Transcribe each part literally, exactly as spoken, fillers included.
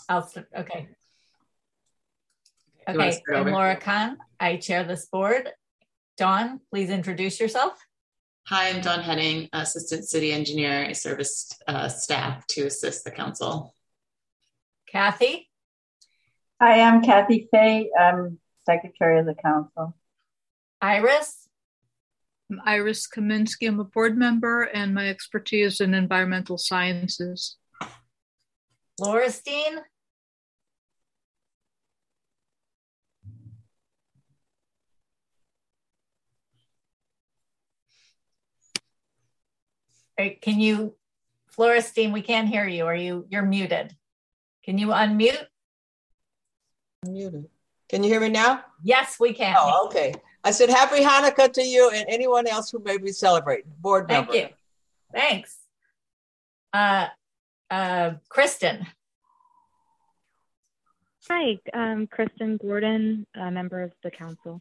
I'll, okay. Okay, I'm Laura Kahn. I chair this board. Dawn, please introduce yourself. Hi, I'm Dawn Henning, Assistant City Engineer. I service uh, staff to assist the council. Kathy. Hi, I'm Kathy Fay. I'm Secretary of the Council. Iris. I'm Iris Kaminsky. I'm a board member and my expertise in environmental sciences. Laura Steen. Right, can you, Florestein, we can't hear you. Are you, you're muted. Can you unmute? I'm muted. Can you hear me now? Yes, we can. Oh, okay. I said happy Hanukkah to you and anyone else who may be celebrating. Board member. Thank you. Thanks. Uh, uh, Kristen. Hi, um, Kristen Gordon, a member of the council.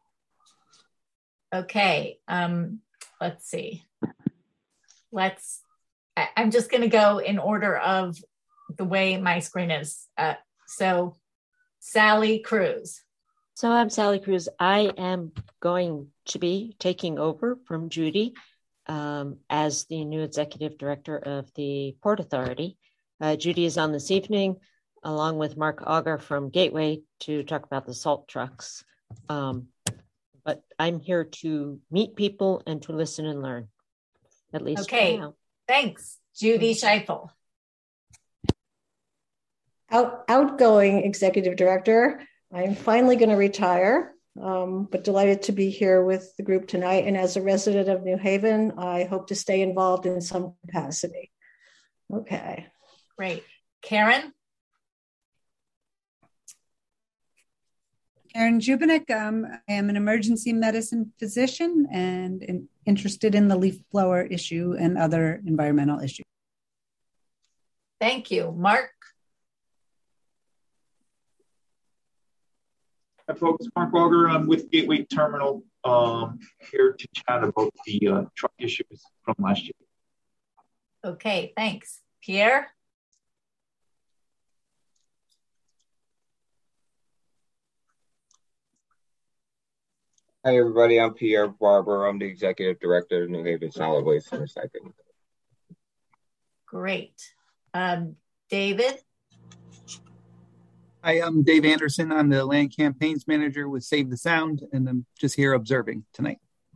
Okay, um, let's see. Let's, I, I'm just going to go in order of the way my screen is. Uh, so, Sally Cruz. So I'm Sally Cruz. I am going to be taking over from Judy um, as the new executive director of the Port Authority. Uh, Judy is on this evening, along with Mark Auger from Gateway, to talk about the salt trucks. Um, but I'm here to meet people and to listen and learn. At least okay. Now. Thanks, Judy Scheifel. Out, outgoing executive director. I'm finally going to retire, um, but delighted to be here with the group tonight. And as a resident of New Haven, I hope to stay involved in some capacity. Okay. Great. Karen? Karen Jubinik. Um, I am an emergency medicine physician and in, interested in the leaf blower issue and other environmental issues. Thank you. Mark? Hi, folks. Mark Auger. I'm with Gateway Terminal, um, here to chat about the uh, truck issues from last year. Okay, thanks. Pierre? Hi, everybody. I'm Pierre Barber. I'm the Executive Director of New Haven Solid Waste and Recycling. Great. Um, David? Hi, I'm Dave Anderson. I'm the Land Campaigns Manager with Save the Sound, and I'm just here observing tonight.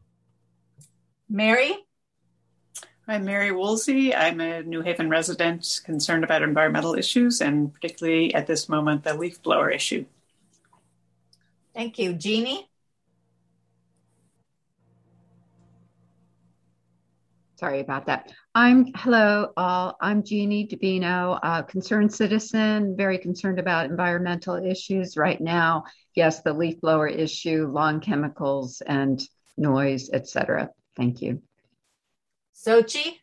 Mary? I'm Mary Woolsey. I'm a New Haven resident concerned about environmental issues, and particularly at this moment, the leaf blower issue. Thank you. Jeannie? Sorry about that. I'm, hello, uh, I'm Jeannie Davino, a concerned citizen, very concerned about environmental issues right now. Yes, the leaf blower issue, lawn chemicals and noise, et cetera. Thank you. Sochi?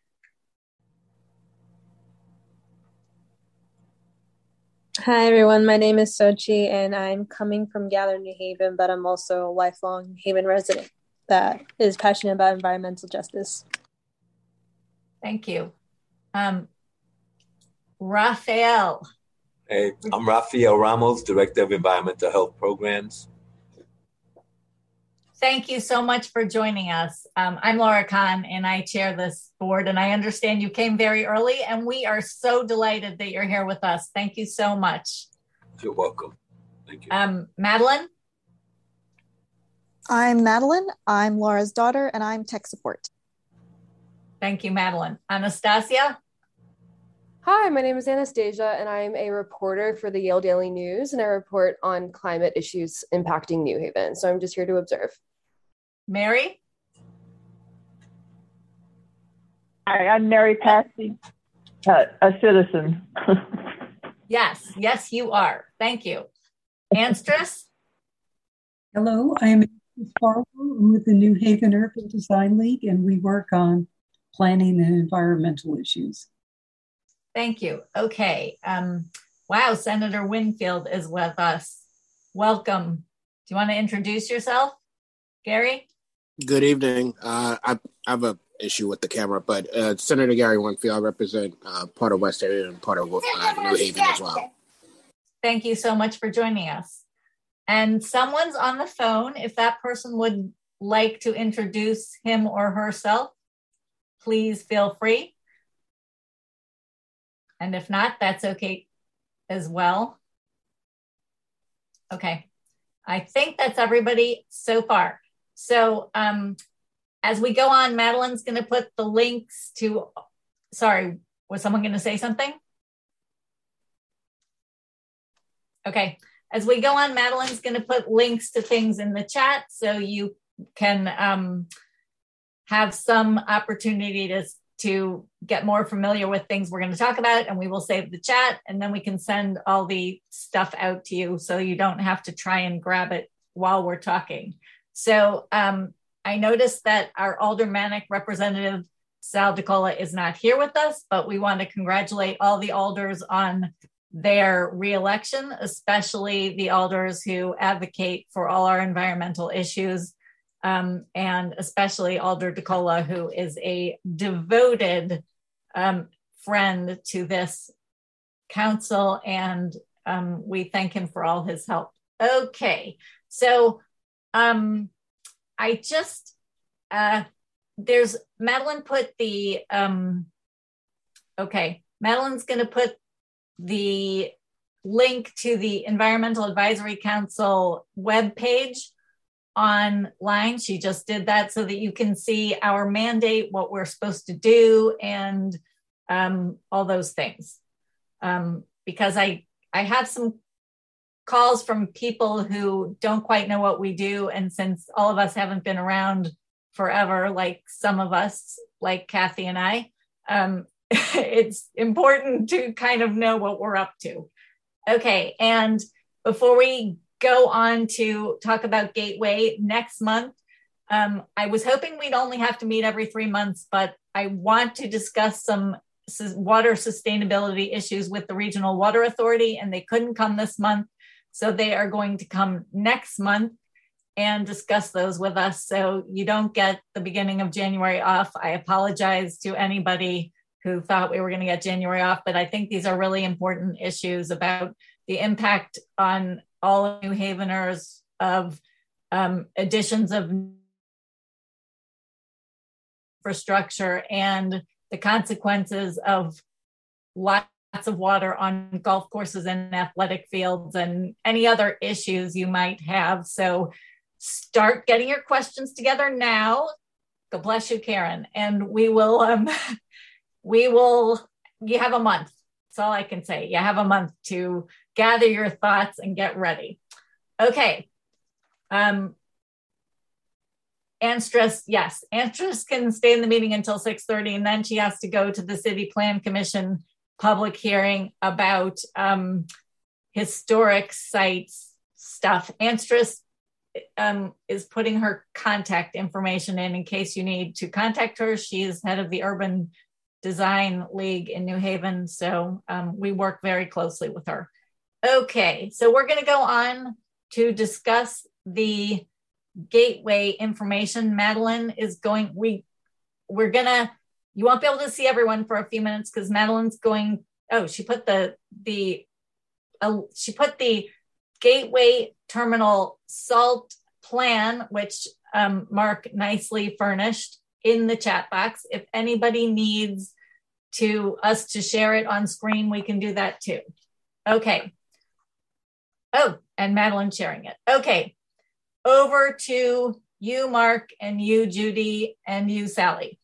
Hi, everyone. My name is Sochi, and I'm coming from Gather, New Haven, but I'm also a lifelong New Haven resident that is passionate about environmental justice. Thank you. Um, Rafael. Hey, I'm Rafael Ramos, Director of Environmental Health Programs. Thank you so much for joining us. Um, I'm Laura Kahn, and I chair this board, and I understand you came very early, and we are so delighted that you're here with us. Thank you so much. You're welcome. Thank you. Um, Madeline? I'm Madeline. I'm Laura's daughter, and I'm tech support. Thank you, Madeline. Anastasia? Hi, my name is Anastasia, and I'm a reporter for the Yale Daily News, and I report on climate issues impacting New Haven. So I'm just here to observe. Mary? Hi, I'm Mary Passy, uh, a citizen. Yes, yes, you are. Thank you. Anstress? Hello, I am Fargo. I'm with the New Haven Urban Design League, and we work on planning and environmental issues. Thank you. Okay. Um, wow, Senator Winfield is with us. Welcome. Do you want to introduce yourself, Gary? Good evening. Uh, I, I have an issue with the camera, but uh, Senator Gary Winfield, I represent uh, part of West Area and part of uh, New Haven as well. thank you so much for joining us. And someone's on the phone. If that person would like to introduce him or herself, please feel free. And if not, that's okay as well. Okay, I think that's everybody so far. So um, as we go on, Madeline's gonna put the links to, sorry, was someone gonna say something? Okay, as we go on, Madeline's gonna put links to things in the chat so you can um, have some opportunity to, to get more familiar with things we're gonna talk about, and we will save the chat, and then we can send all the stuff out to you so you don't have to try and grab it while we're talking. So um, I noticed that our aldermanic representative, Sal DiCola, is not here with us, but we want to congratulate all the alders on their reelection, especially the alders who advocate for all our environmental issues, um, and especially Alder DiCola, who is a devoted um, friend to this council, and um, we thank him for all his help. Okay, so um, I just, uh, there's, Madeline put the, um, okay, Madeline's gonna put the link to the Environmental Advisory Council webpage online. She just did that so that you can see our mandate, what we're supposed to do, and um, all those things. Um, because I, I have some calls from people who don't quite know what we do. And since all of us haven't been around forever, like some of us, like Kathy and I, um, it's important to kind of know what we're up to. Okay, and before we go on to talk about Gateway next month, um, I was hoping we'd only have to meet every three months, but I want to discuss some water sustainability issues with the Regional Water Authority, and they couldn't come this month. So they are going to come next month and discuss those with us. So you don't get the beginning of January off. I apologize to anybody who thought we were going to get January off, but I think these are really important issues about the impact on all New Haveners of um, additions of infrastructure and the consequences of lots of water on golf courses and athletic fields and any other issues you might have. So start getting your questions together now. God bless you, Karen. And we will, um, we will, you have a month. That's all I can say. You have a month to gather your thoughts and get ready. Okay. Um, Anstress, yes, Anstress can stay in the meeting until six thirty, and then she has to go to the City Plan Commission public hearing about um, historic sites stuff. Anstress um, is putting her contact information in in case you need to contact her. She is head of the Urban Design League in New Haven, so um, we work very closely with her. Okay, so we're going to go on to discuss the Gateway information. Madeline is going, we, we're gonna, you won't be able to see everyone for a few minutes because Madeline's going, oh, she put the, the, uh, she put the Gateway Terminal salt plan, which um, Mark nicely furnished, in the chat box. If anybody needs to us to share it on screen, we can do that too. Okay. Oh, and Madeline sharing it. Okay. Over to you, Mark, and you, Judy, and you, Sally.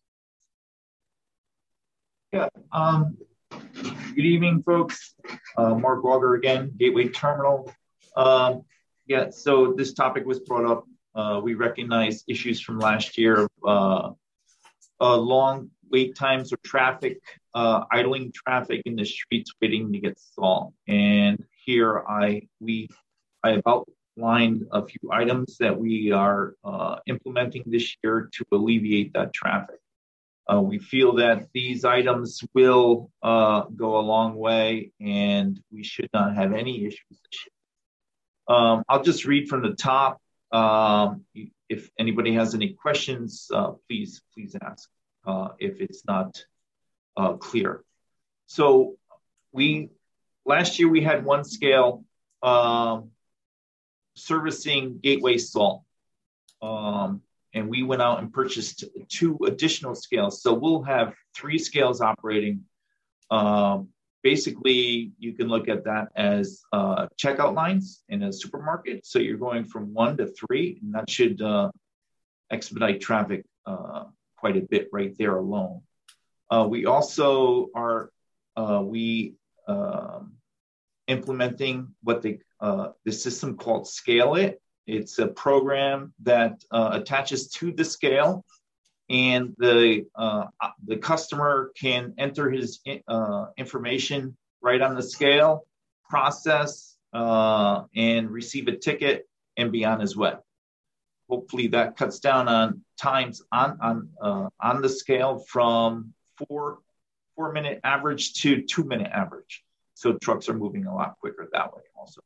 Yeah. Um, good evening, folks. Uh, Mark Walker again, Gateway Terminal. Um, yeah, so this topic was brought up. Uh, we recognize issues from last year of uh, uh, long wait times or traffic, uh, idling traffic in the streets waiting to get solved. And here I we I have outlined a few items that we are uh, implementing this year to alleviate that traffic. Uh, we feel that these items will uh, go a long way, and we should not have any issues this year. Um, I'll just read from the top. Um, if anybody has any questions, uh, please, please ask uh, if it's not uh, clear. So we, last year we had one scale um, servicing Gateway Salt. Um, and we went out and purchased two additional scales. So we'll have three scales operating. Um, basically, you can look at that as uh, checkout lines in a supermarket. So you're going from one to three, and that should uh, expedite traffic uh, quite a bit right there alone. Uh, we also are uh, we um, implementing what they uh, the system called Scale It. It's a program that uh, attaches to the scale, and the uh, the customer can enter his uh, information right on the scale, process, uh, and receive a ticket, and be on his way. Hopefully, that cuts down on times on on uh, on the scale from four four minute average to two minute average. So trucks are moving a lot quicker that way also.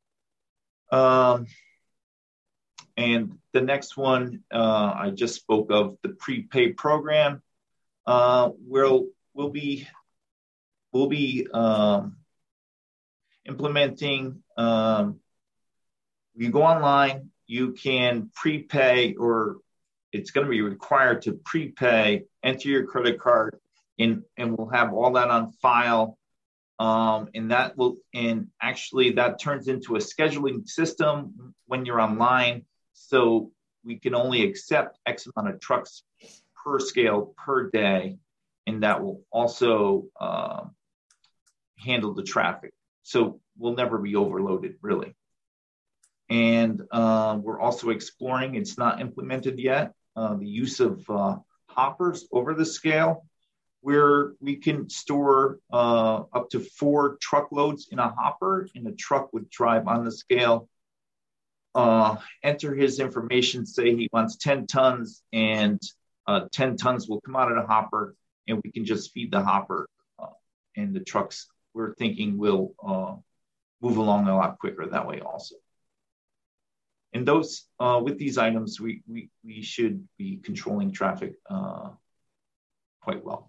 Um, and the next one uh, I just spoke of, the prepaid program. Uh, we'll we'll be we'll be um, implementing. Um, you go online, you can prepay, or it's going to be required to prepay, enter your credit card, and and we'll have all that on file. Um, and that will, and actually that turns into a scheduling system when you're online. So we can only accept X amount of trucks per scale per day. And that will also uh, handle the traffic. So we'll never be overloaded, really. And uh, we're also exploring, it's not implemented yet, uh, the use of uh, hoppers over the scale, where we can store uh, up to four truckloads in a hopper, and a truck would drive on the scale, uh, enter his information, say he wants ten tons, and uh, ten tons will come out of the hopper, and we can just feed the hopper, uh, and the trucks, we're thinking, will uh, move along a lot quicker that way also. And those, uh, with these items, we, we, we should be controlling traffic uh, quite well.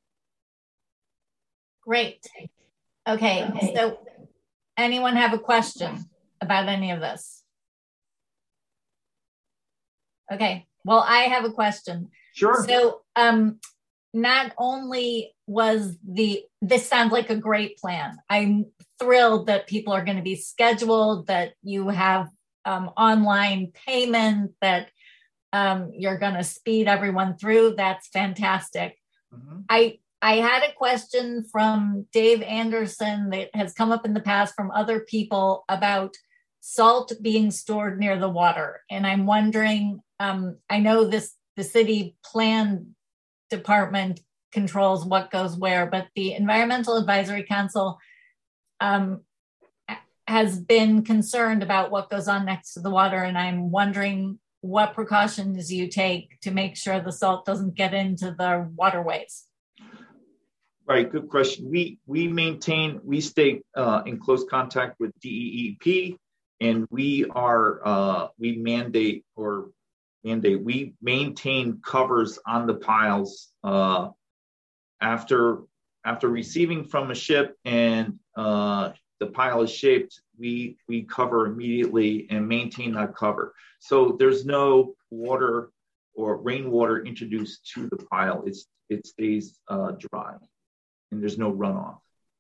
Great. Okay, so anyone have a question about any of this? Okay, well, I have a question. Sure. So um, not only was the, this sounds like a great plan. I'm thrilled that people are going to be scheduled, that you have um, online payment, that um, you're going to speed everyone through. That's fantastic. Mm-hmm. I I had a question from Dave Anderson that has come up in the past from other people about salt being stored near the water. And I'm wondering, um, I know this, the city plan department controls what goes where, but the Environmental Advisory Council um, has been concerned about what goes on next to the water. And I'm wondering what precautions you take to make sure the salt doesn't get into the waterways. Right, good question. We we maintain, we stay uh, in close contact with D E E P, and we are uh, we mandate or mandate we maintain covers on the piles uh, after after receiving from a ship and uh, the pile is shaped. We we cover immediately and maintain that cover. So there's no water or rainwater introduced to the pile. It's it stays uh, dry. And there's no runoff.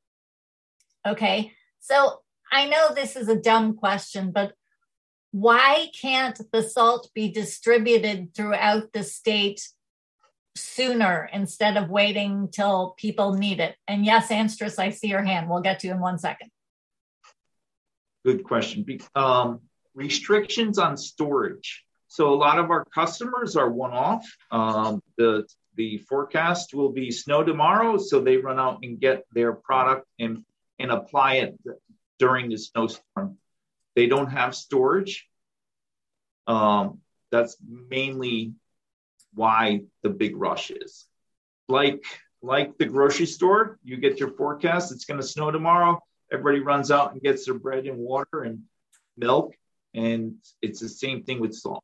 Okay, so I know this is a dumb question, but why can't the salt be distributed throughout the state sooner instead of waiting till people need it? And yes, Anstrus, I see your hand. We'll get to you in one second. Good question. Um, restrictions on storage. So a lot of our customers are one-off. Um, the The forecast will be snow tomorrow, so they run out and get their product and, and apply it during the snowstorm. They don't have storage. Um, that's mainly why the big rush is. Like, like the grocery store, you get your forecast, it's going to snow tomorrow. Everybody runs out and gets their bread and water and milk, and it's the same thing with salt.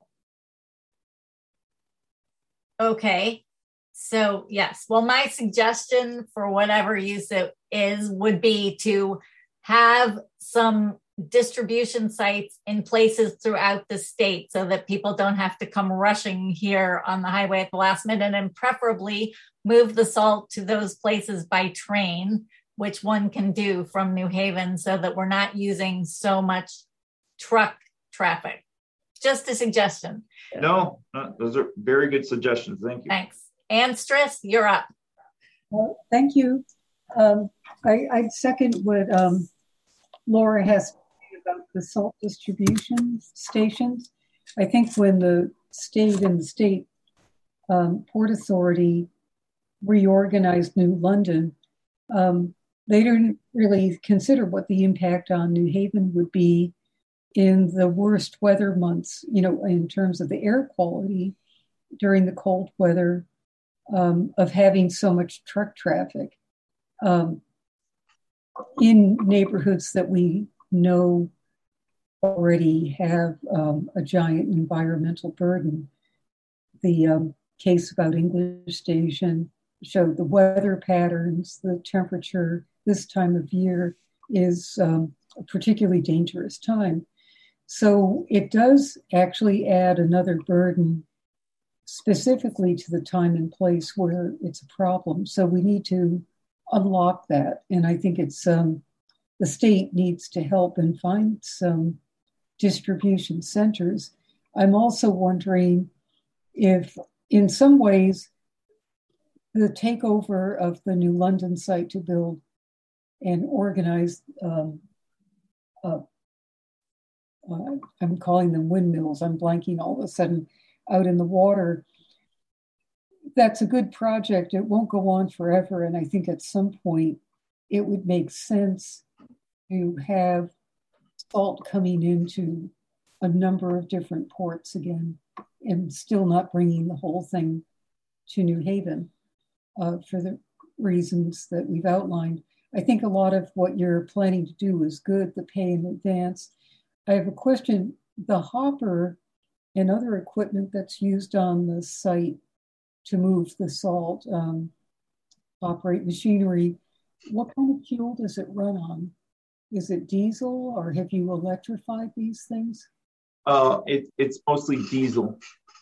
Okay. So yes, well, my suggestion for whatever use it is would be to have some distribution sites in places throughout the state so that people don't have to come rushing here on the highway at the last minute, and preferably move the salt to those places by train, which one can do from New Haven, so that we're not using so much truck traffic. Just a suggestion. No, no those are very good suggestions. Thank you. Thanks. Ann Stress, you're up. Well, thank you. Um, I, I'd second what um, Laura has to say about the salt distribution stations. I think when the state and the state um, Port Authority reorganized New London, um, they didn't really consider what the impact on New Haven would be in the worst weather months, you know, in terms of the air quality during the cold weather, um, of having so much truck traffic um, in neighborhoods that we know already have um, a giant environmental burden. The um, case about English Station showed the weather patterns, the temperature this time of year is um, a particularly dangerous time. So it does actually add another burden specifically to the time and place where it's a problem. So we need to unlock that. And I think it's um, the state needs to help and find some distribution centers. I'm also wondering if in some ways the takeover of the New London site to build and organize um, uh, Uh, I'm calling them windmills. I'm blanking all of a sudden out in the water. That's a good project. It won't go on forever. And I think at some point it would make sense to have salt coming into a number of different ports again and still not bringing the whole thing to New Haven uh, for the reasons that we've outlined. I think a lot of what you're planning to do is good, the pay in advance. I have a question. The hopper and other equipment that's used on the site to move the salt, um, operate machinery, what kind of fuel does it run on? Is it diesel, or have you electrified these things? Uh, it, it's mostly diesel.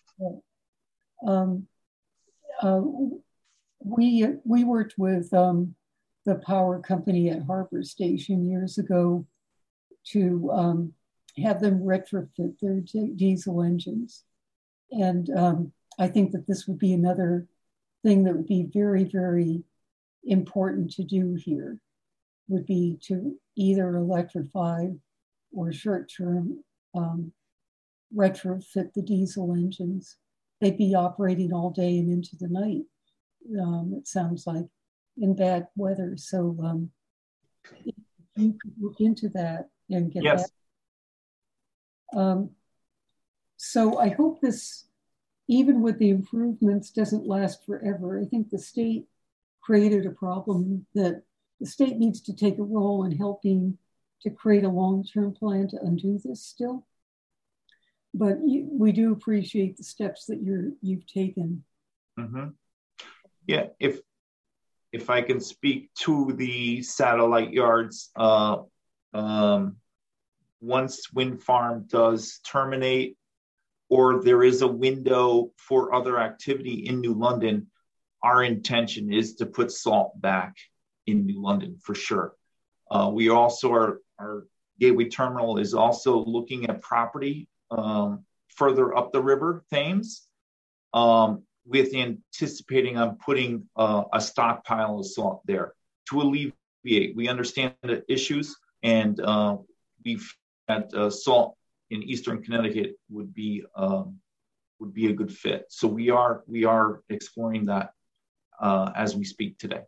Um, uh, we, we worked with um, the power company at Harbor Station years ago to um, have them retrofit their d- diesel engines. And um, I think that this would be another thing that would be very, very important to do here, would be to either electrify or short-term um, retrofit the diesel engines. They'd be operating all day and into the night, um, it sounds like, in bad weather. So um, if you could look into that and get yes. that. Um, so I hope this, even with the improvements, doesn't last forever. I think the state created a problem that the state needs to take a role in helping to create a long-term plan to undo this still. But you, we do appreciate the steps that you're, you've taken. Mm-hmm. Yeah, if if I can speak to the satellite yards, uh, um, once wind farm does terminate, or there is a window for other activity in New London, our intention is to put salt back in New London for sure. Uh, we also are, our Gateway Terminal is also looking at property um, further up the river, Thames, um, with anticipating on putting uh, a stockpile of salt there to alleviate. We understand the issues, and uh, we've had uh, salt in Eastern Connecticut would be um, would be a good fit. So we are we are exploring that uh, as we speak today.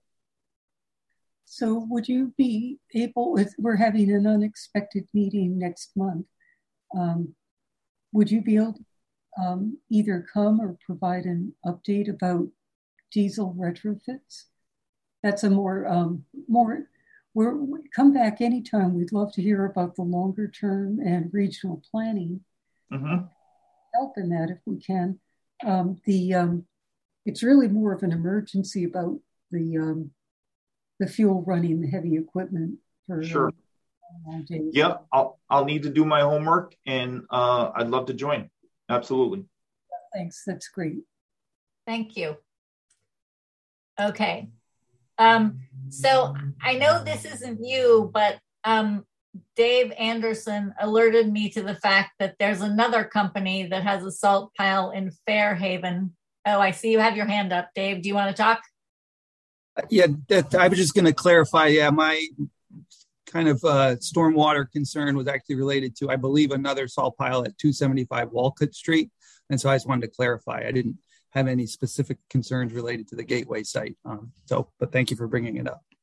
So would you be able, if we're having an unexpected meeting next month, um, would you be able to um, either come or provide an update about diesel retrofits? That's a more, um, more, we're, we come back anytime. We'd love to hear about the longer term and regional planning. Mm-hmm. Help in that if we can. Um, the um, it's really more of an emergency about the um, the fuel running the heavy equipment for sure. uh, Yeah, I'll I'll need to do my homework, and uh, I'd love to join. Absolutely. Thanks. That's great. Thank you. Okay. Um, so I know this isn't you, but um, Dave Anderson alerted me to the fact that there's another company that has a salt pile in Fairhaven. Oh, I see you have your hand up, Dave. Do you want to talk? Yeah, that, I was just going to clarify. Yeah, my kind of uh, stormwater concern was actually related to, I believe, another salt pile at two seventy-five Walcott Street. And so I just wanted to clarify. I didn't have any specific concerns related to the Gateway site. Um, so, but thank you for bringing it up.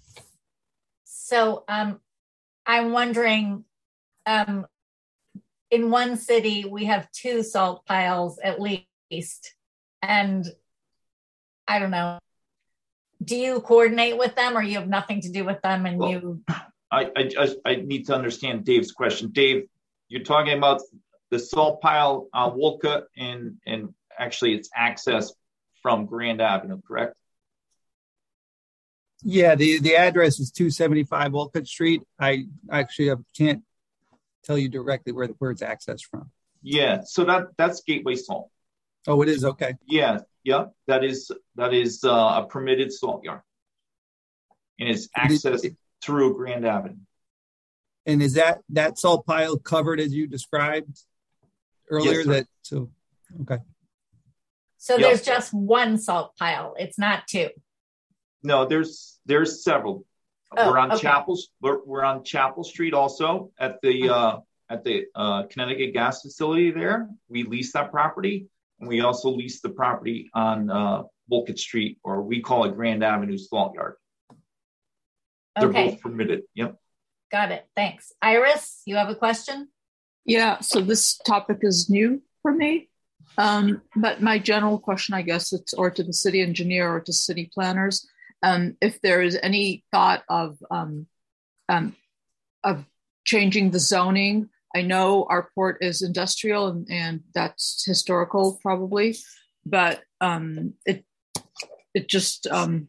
So um, I'm wondering, um, in one city, we have two salt piles at least. And I don't know, do you coordinate with them or you have nothing to do with them and well, you? I, I just, I need to understand Dave's question. Dave, you're talking about the salt pile on uh, Walcott and, and actually it's access from Grand Avenue, correct? Yeah, the, the address is two seventy-five Walcott Street. I actually I can't tell you directly where the word's access from. Yeah, so that that's Gateway Salt. Oh, it is? Okay. Yeah, yeah, that is that is uh, a permitted salt yard. And it's accessed through Grand Avenue. And is that that salt pile covered as you described earlier? Yes, that so okay. So yep. There's just one salt pile. It's not two. No, there's there's several. Oh, we're on okay. Chapel we're, we're on Chapel Street also at the uh, at the uh, Connecticut gas facility there. We lease that property, and we also lease the property on uh, Walcott Street, or we call it Grand Avenue Salt Yard. They're Okay. both permitted. Yep. Got it. Thanks. Iris, you have a question? Yeah, so this topic is new for me. Um, but my general question, I guess, it's or to the city engineer or to city planners, um, if there is any thought of um, um, of changing the zoning. I know our port is industrial and, and that's historical probably, but um, it it just um,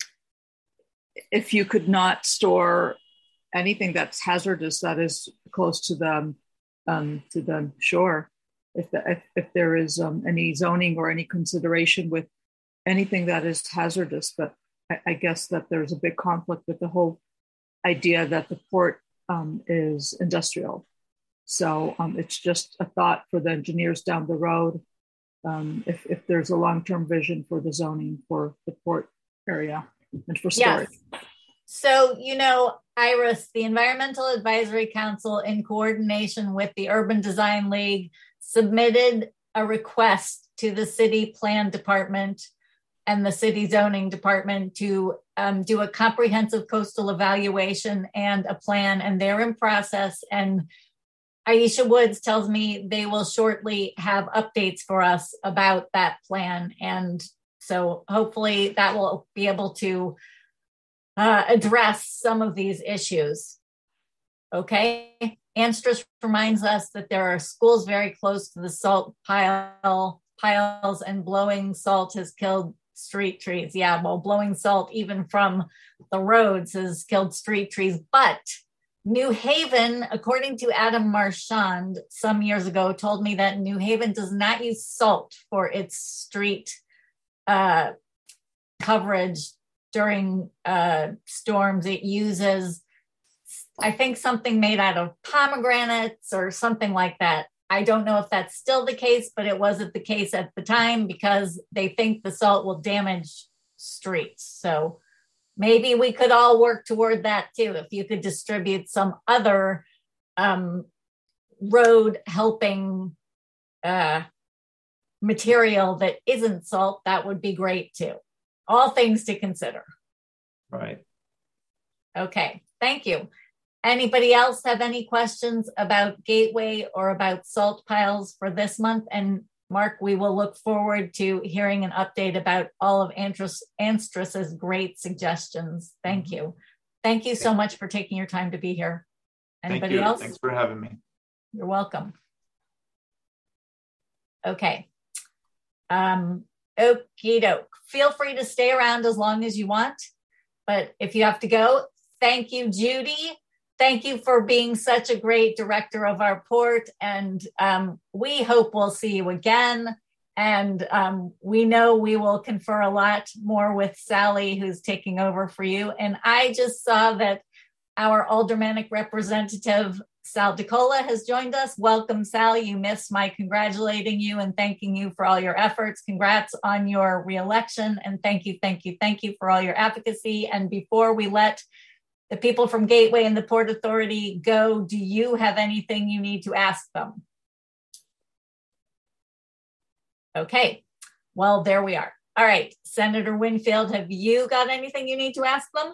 if you could not store anything that's hazardous that is close to the um, to the shore. If, the, if if there is um, any zoning or any consideration with anything that is hazardous, but I, I guess that there's a big conflict with the whole idea that the port um, is industrial. So um, it's just a thought for the engineers down the road. Um, if if there's a long-term vision for the zoning for the port area and for storage. Yes. So, you know, Iris, the Environmental Advisory Council, in coordination with the Urban Design League, submitted a request to the city plan department and the city zoning department to um, do a comprehensive coastal evaluation and a plan, and they're in process. And Aisha Woods tells me they will shortly have updates for us about that plan. And so hopefully that will be able to uh, address some of these issues. Okay. Anstris reminds us that there are schools very close to the salt pile piles, and blowing salt has killed street trees. Yeah, well, blowing salt even from the roads has killed street trees. But New Haven, according to Adam Marchand some years ago, told me that New Haven does not use salt for its street uh, coverage during uh, storms. It uses, I think, something made out of pomegranates or something like that. I don't know if that's still the case, but it wasn't the case at the time because they think the salt will damage streets. So maybe we could all work toward that too. If you could distribute some other um, road helping uh, material that isn't salt, that would be great too. All things to consider. Right. Okay, thank you. Anybody else have any questions about Gateway or about salt piles for this month? And Mark, we will look forward to hearing an update about all of Anstris, Anstris's great suggestions. Thank you. Thank you so much for taking your time to be here. Anybody Thank you. else? Thanks for having me. You're welcome. Okay. Um, okie doke. Feel free to stay around as long as you want, but if you have to go, thank you, Judy, thank you for being such a great director of our port. And um, we hope we'll see you again. And um, we know we will confer a lot more with Sally, who's taking over for you. And I just saw that our aldermanic representative, Sal DiCola, has joined us. Welcome, Sal. You missed my congratulating you and thanking you for all your efforts. Congrats on your reelection. And thank you, thank you, thank you for all your advocacy. And before we let the people from Gateway and the Port Authority go, do you have anything you need to ask them? Okay, well, there we are. All right, Senator Winfield, have you got anything you need to ask them?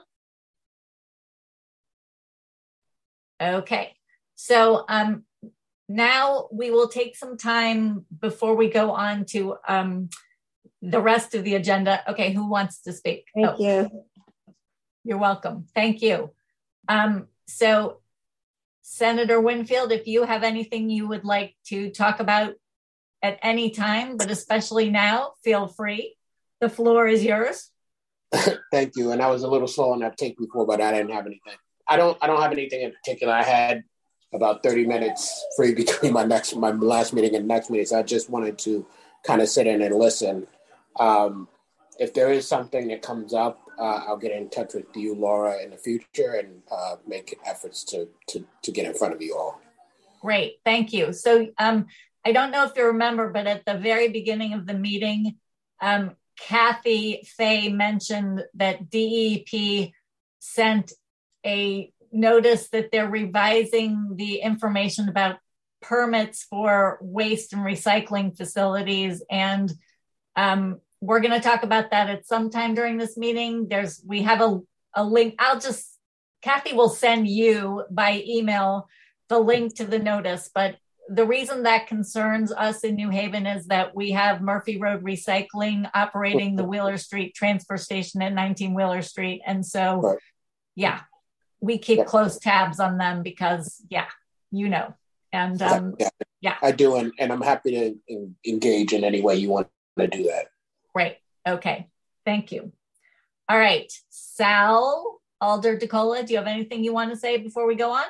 Okay, so um, now we will take some time before we go on to um, the rest of the agenda. Okay, who wants to speak? Thank oh. you. You're welcome. Thank you. Um, so, Senator Winfield, if you have anything you would like to talk about at any time, but especially now, feel free. The floor is yours. Thank you. And I was a little slow on that take before, but I didn't have anything. I don't. I don't have anything in particular. I had about thirty minutes free between my next, my last meeting and next meeting. So I just wanted to kind of sit in and listen. Um, if there is something that comes up, uh, I'll get in touch with you, Laura, in the future and uh, make efforts to, to to get in front of you all. Great. Thank you. So um, I don't know if you remember, but at the very beginning of the meeting, um, Kathy Fay mentioned that D E P sent a notice that they're revising the information about permits for waste and recycling facilities. And um, we're going to talk about that at some time during this meeting. There's, we have a, a link. I'll just, Kathy will send you by email the link to the notice. But the reason that concerns us in New Haven is that we have Murphy Road Recycling operating the Wheeler Street transfer station at nineteen Wheeler Street. And so, right. yeah, we keep close tabs on them because, yeah, you know, and um, yeah, yeah, I do. And, and I'm happy to in, engage in any way you want to do that. Great. Okay. Thank you. All right. Sal, Alder DiCola, do you have anything you want to say before we go on?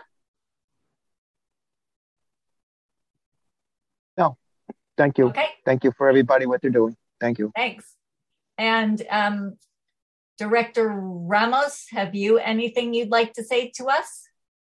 No. Thank you. Okay. Thank you for everybody, what they're doing. Thank you. Thanks. And um, Director Ramos, have you anything you'd like to say to us?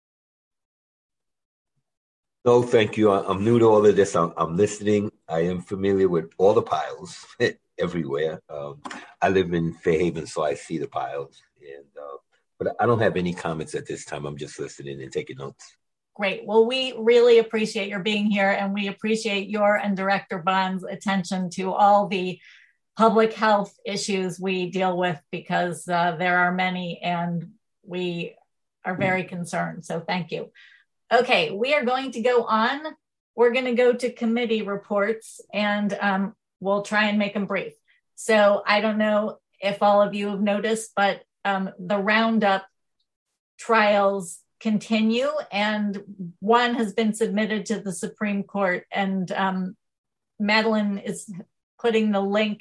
No, thank you. I'm new to all of this. I'm, I'm listening. I am familiar with all the piles everywhere. Um, I live in Fairhaven, so I see the piles. And uh, but I don't have any comments at this time. I'm just listening and taking notes. Great. Well, we really appreciate your being here, and we appreciate your and Director Bond's attention to all the public health issues we deal with, because uh, there are many and we are very concerned. So thank you. Okay, we are going to go on. We're going to go to committee reports, and um, we'll try and make them brief. So I don't know if all of you have noticed, but um, the Roundup trials continue, and one has been submitted to the Supreme Court, and um, Madeline is putting the link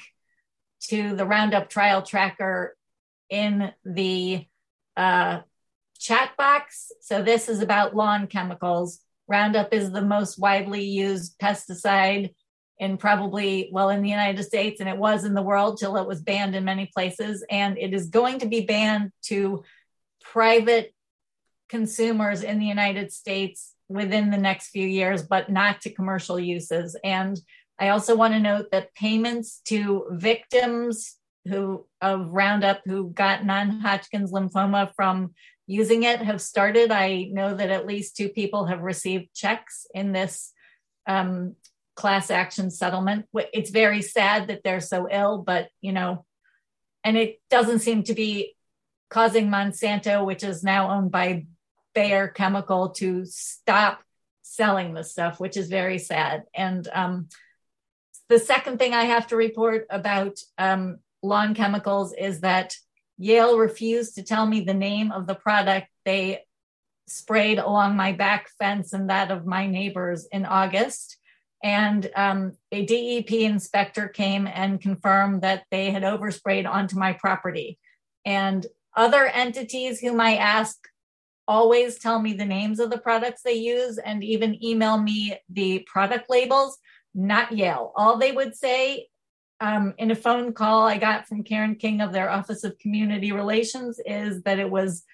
to the Roundup trial tracker in the uh, chat box. So this is about lawn chemicals. Roundup is the most widely used pesticide in probably, well, in the United States, and it was in the world till it was banned in many places. And it is going to be banned to private consumers in the United States within the next few years, but not to commercial uses. And I also want to note that payments to victims who of Roundup who got non-Hodgkin's lymphoma from using it have started. I know that at least two people have received checks in this um, class action settlement. It's very sad that they're so ill, but, you know, and it doesn't seem to be causing Monsanto, which is now owned by Bayer Chemical, to stop selling the stuff, which is very sad. And um, the second thing I have to report about um, lawn chemicals is that Yale refused to tell me the name of the product they sprayed along my back fence and that of my neighbors in August. And um, a D E P inspector came and confirmed that they had oversprayed onto my property. And other entities whom I asked always tell me the names of the products they use and even email me the product labels, not Yale. All they would say um, in a phone call I got from Karen King of their Office of Community Relations is that it was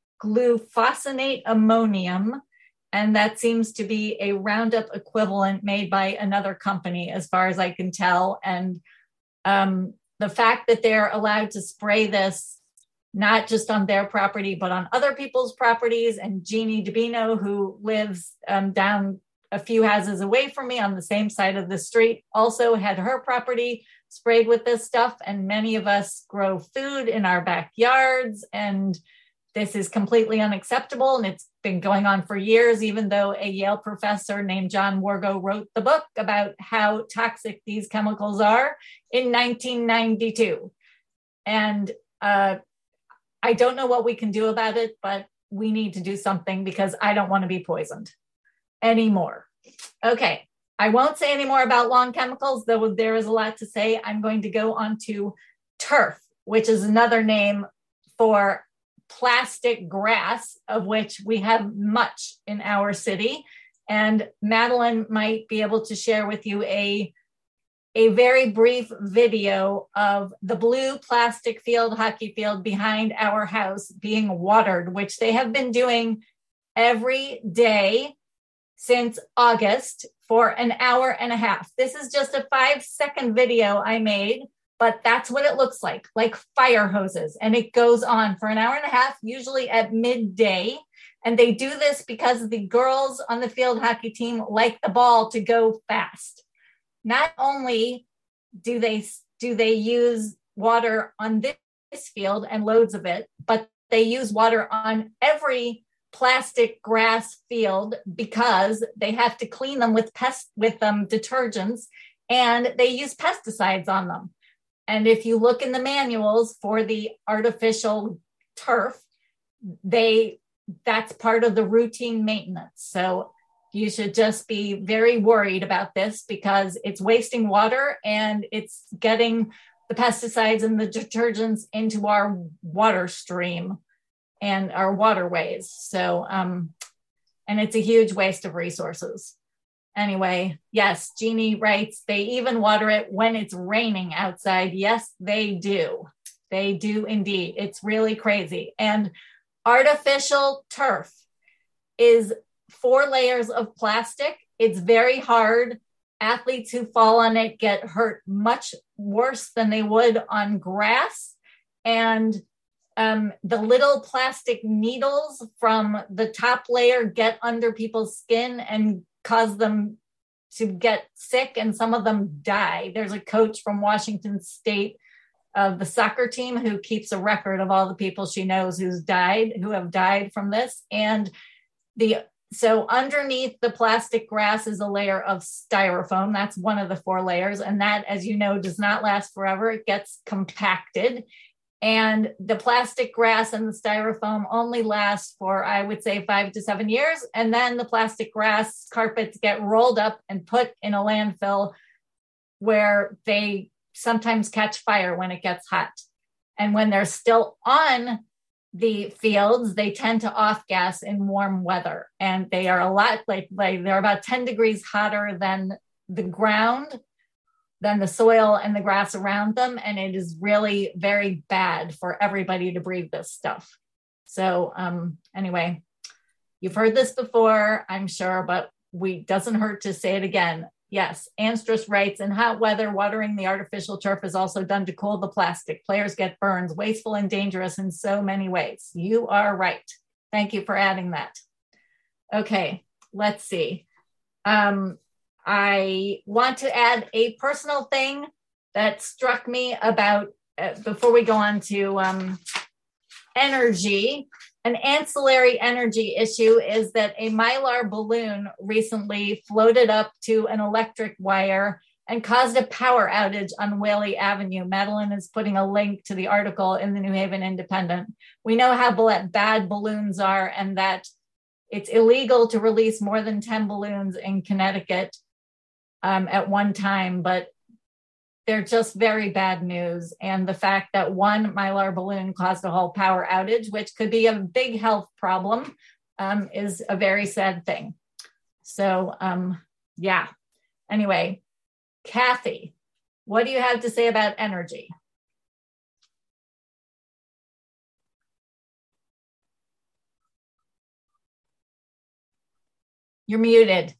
glufosinate ammonium, and that seems to be a Roundup equivalent made by another company, as far as I can tell. And um, the fact that they're allowed to spray this, not just on their property, but on other people's properties. And Jeannie DeBino, who lives um, down a few houses away from me on the same side of the street, also had her property sprayed with this stuff. And many of us grow food in our backyards, and this is completely unacceptable. And it's been going on for years, even though a Yale professor named John Wargo wrote the book about how toxic these chemicals are in nineteen ninety-two. And uh, I don't know what we can do about it, but we need to do something because I don't want to be poisoned anymore. Okay, I won't say any more about lawn chemicals, though there is a lot to say. I'm going to go on to turf, which is another name for plastic grass, of which we have much in our city. And Madeline might be able to share with you a, a very brief video of the blue plastic field, hockey field behind our house being watered, which they have been doing every day since August for an hour and a half. This is just a five second video I made, but that's what it looks like, like fire hoses. And it goes on for an hour and a half, usually at midday. And they do this because the girls on the field hockey team like the ball to go fast. Not only do they, do they use water on this field and loads of it, but they use water on every plastic grass field because they have to clean them with pest, with um, detergents, and they use pesticides on them. And if you look in the manuals for the artificial turf, they that's part of the routine maintenance. So you should just be very worried about this because it's wasting water and it's getting the pesticides and the detergents into our water stream and our waterways. So, um, and it's a huge waste of resources. Anyway, yes, Jeannie writes, they even water it when it's raining outside. Yes, they do. They do indeed. It's really crazy. And artificial turf is four layers of plastic. It's very hard. Athletes who fall on it get hurt much worse than they would on grass. And um, the little plastic needles from the top layer get under people's skin and cause them to get sick, and some of them die. There's a coach from Washington State of the soccer team who keeps a record of all the people she knows who's died, who have died from this. And the so underneath the plastic grass is a layer of styrofoam. That's one of the four layers. And that, as you know, does not last forever. It gets compacted. And the plastic grass and the styrofoam only last for, I would say, five to seven years. And then the plastic grass carpets get rolled up and put in a landfill where they sometimes catch fire when it gets hot. And when they're still on the fields, they tend to off gas in warm weather. And they are a lot like, like they're about ten degrees hotter than the ground, than the soil and the grass around them. And it is really very bad for everybody to breathe this stuff. So um, anyway, you've heard this before, I'm sure, but we doesn't hurt to say it again. Yes, Anstrus writes, in hot weather, watering the artificial turf is also done to cool the plastic. Players get burns, wasteful and dangerous in so many ways. You are right. Thank you for adding that. Okay, let's see. Um, I want to add a personal thing that struck me about, uh, before we go on to um, energy. An ancillary energy issue is that a Mylar balloon recently floated up to an electric wire and caused a power outage on Whaley Avenue. Madeline is putting a link to the article in the New Haven Independent. We know how bad balloons are and that it's illegal to release more than ten balloons in Connecticut um, at one time, but they're just very bad news. And the fact that one Mylar balloon caused a whole power outage, which could be a big health problem, um, is a very sad thing. So, um, yeah. Anyway, Kathy, what do you have to say about energy? You're muted.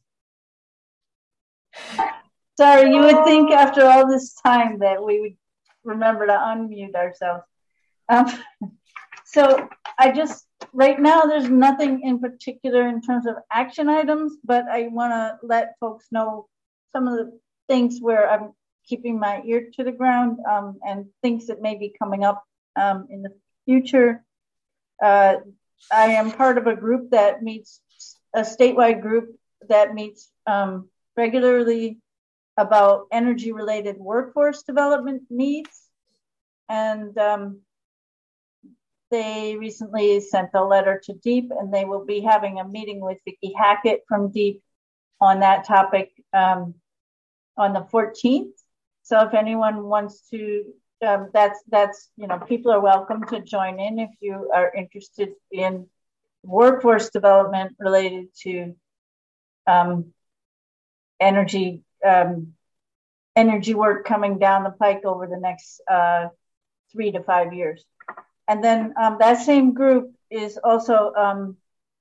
Sorry, you would think after all this time that we would remember to unmute ourselves. Um, so I just, right now, there's nothing in particular in terms of action items, but I want to let folks know some of the things where I'm keeping my ear to the ground um, and things that may be coming up um, in the future. Uh, I am part of a group that meets, a statewide group that meets um, regularly about energy related workforce development needs. And um, they recently sent a letter to DEEP, and they will be having a meeting with Vicki Hackett from DEEP on that topic um, on the fourteenth. So if anyone wants to, um, that's, that's, you know, people are welcome to join in if you are interested in workforce development related to um, energy um, energy work coming down the pike over the next uh, three to five years. And then um, that same group is also um,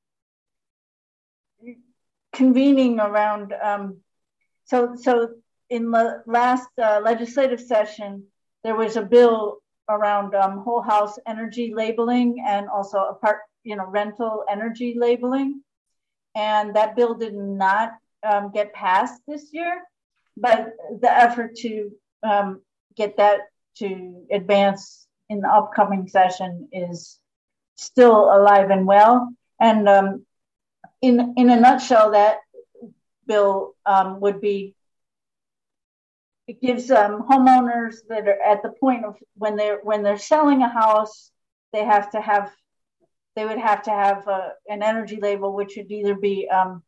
convening around, um, so, so in the last uh, legislative session, there was a bill around um, whole house energy labeling and also apart, you know, rental energy labeling. And that bill did not um, get passed this year, but the effort to um, get that to advance in the upcoming session is still alive and well. And um, in, in a nutshell, that bill um, would be, it gives um, homeowners that are at the point of when they're, when they're selling a house, they have to have they would have to have uh, an energy label, which would either be um,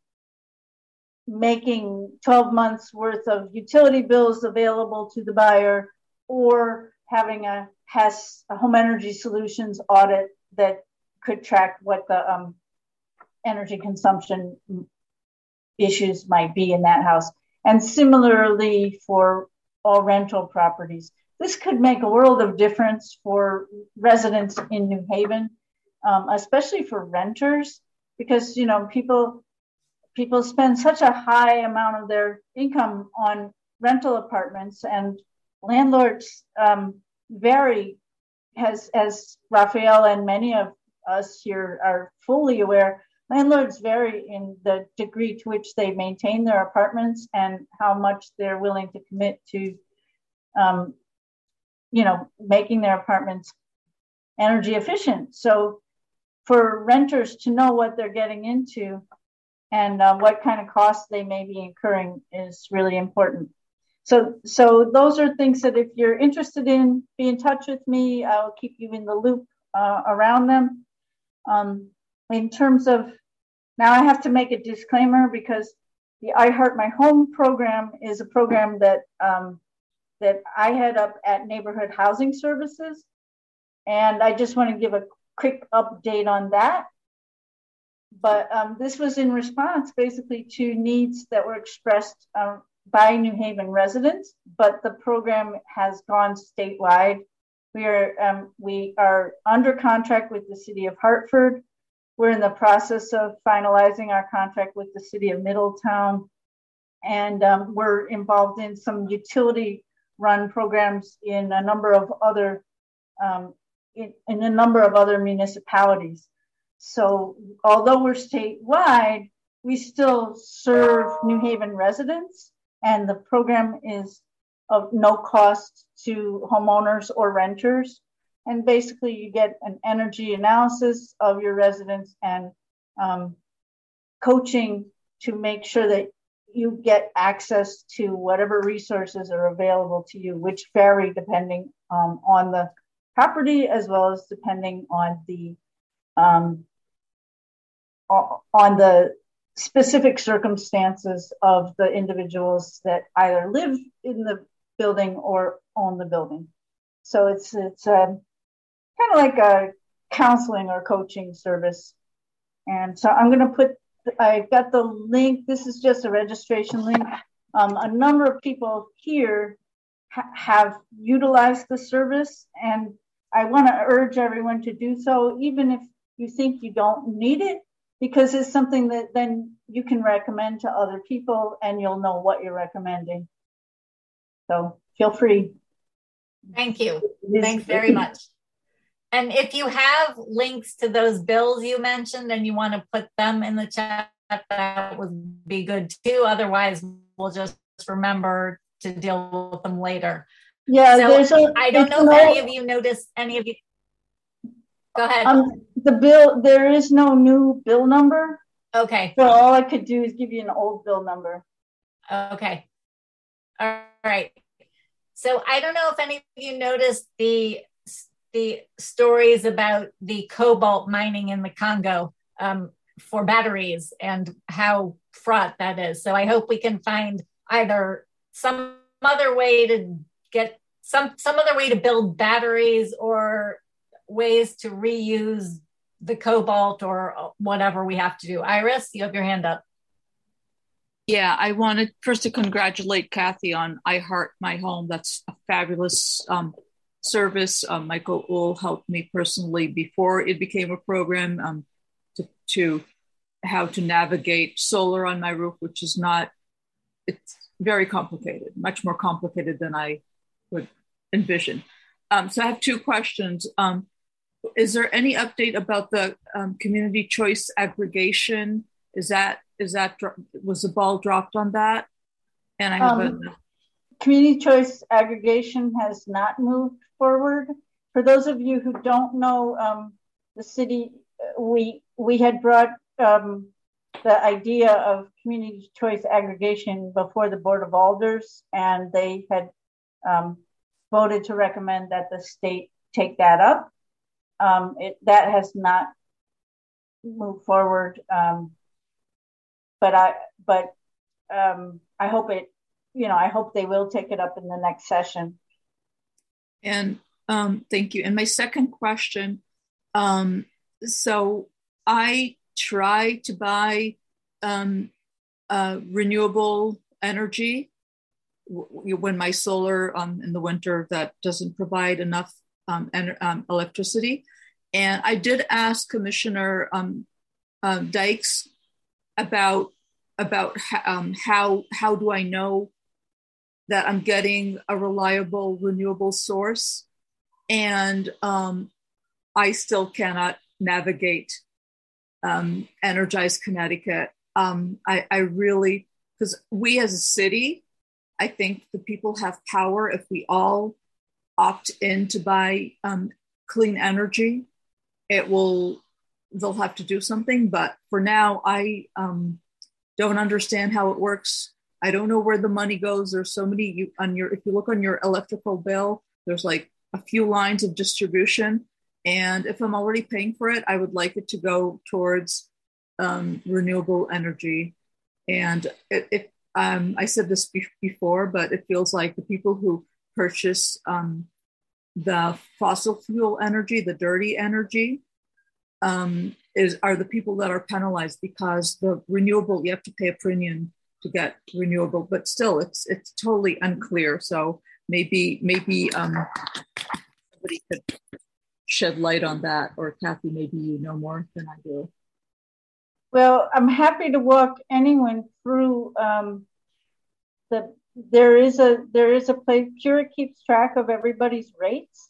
making twelve months worth of utility bills available to the buyer, or having a has a home energy solutions audit that could track what the um, energy consumption issues might be in that house. And similarly for all rental properties. This could make a world of difference for residents in New Haven. Um, especially for renters, because, you know, people people spend such a high amount of their income on rental apartments, and landlords um, vary, as, as Raphael and many of us here are fully aware, landlords vary in the degree to which they maintain their apartments and how much they're willing to commit to, um, you know, making their apartments energy efficient. So for renters to know what they're getting into and uh, what kind of costs they may be incurring is really important. So, so those are things that if you're interested in, be in touch with me. I'll keep you in the loop uh, around them. Um, in terms of, now I have to make a disclaimer because the I Heart My Home program is a program that um, that I head up at Neighborhood Housing Services. And I just want to give a quick update on that. But um, this was in response basically to needs that were expressed um, by New Haven residents, but the program has gone statewide. We are, um, we are under contract with the city of Hartford. We're in the process of finalizing our contract with the city of Middletown. And um, we're involved in some utility run programs in a number of other um, In, in a number of other municipalities. So although we're statewide, we still serve New Haven residents, and the program is of no cost to homeowners or renters. And basically you get an energy analysis of your residents and um, coaching to make sure that you get access to whatever resources are available to you, which vary depending um, on the property, as well as depending on the um, on the specific circumstances of the individuals that either live in the building or own the building. So it's it's um, kind of like a counseling or coaching service. And so I'm going to put, I got the link. This is just a registration link. Um, a number of people here ha- have utilized the service, and I want to urge everyone to do so, even if you think you don't need it, because it's something that then you can recommend to other people and you'll know what you're recommending. So feel free. Thank you. Thanks very much. And if you have links to those bills you mentioned and you want to put them in the chat, that would be good too. Otherwise, we'll just remember to deal with them later. Yeah, so there's a, I don't know no, if any of you noticed any of you. Go ahead. Um, the bill, there is no new bill number. Okay. So all I could do is give you an old bill number. Okay. All right. So I don't know if any of you noticed the the stories about the cobalt mining in the Congo um, for batteries and how fraught that is. So I hope we can find either some other way to get some some other way to build batteries or ways to reuse the cobalt or whatever we have to do. Iris, you have your hand up. Yeah, I wanted first to congratulate Kathy on I Heart My Home. That's a fabulous um, service. Um, Michael Uhl helped me personally before it became a program um, to, to how to navigate solar on my roof, which is not, it's very complicated, much more complicated than I would envision. Um, so I have two questions. Um, is there any update about the um, community choice aggregation? Is that, is that, was the ball dropped on that? And I have um, a community choice aggregation has not moved forward. For those of you who don't know, um, the city, we we had brought um, the idea of community choice aggregation before the Board of Alders, and they had um, voted to recommend that the state take that up. Um, it, that has not moved forward, um, but I but um, I hope it, you know, I hope they will take it up in the next session. And um, thank you. And my second question, um, so I try to buy um, uh, renewable energy w- when my solar um, in the winter that doesn't provide enough um, en- um, electricity. And I did ask Commissioner um, um, Dykes about about um, how how do I know that I'm getting a reliable renewable source, and um, I still cannot navigate um, Energize Connecticut. Um, I, I really, because we as a city, I think the people have power if we all opt in to buy um, clean energy. It will, they'll have to do something, but for now, I um, don't understand how it works. I don't know where the money goes. There's so many, you on your, if you look on your electrical bill, there's like a few lines of distribution. And if I'm already paying for it, I would like it to go towards um, renewable energy. And it, it um, I said this be- before, but it feels like the people who purchase um, the fossil fuel energy, the dirty energy, um, is are the people that are penalized, because the renewable, you have to pay a premium to get renewable, but still it's it's totally unclear. So maybe maybe um, somebody could shed light on that, or Kathy, maybe you know more than I do. Well, I'm happy to walk anyone through um, the. There is a there is a place. Pura keeps track of everybody's rates,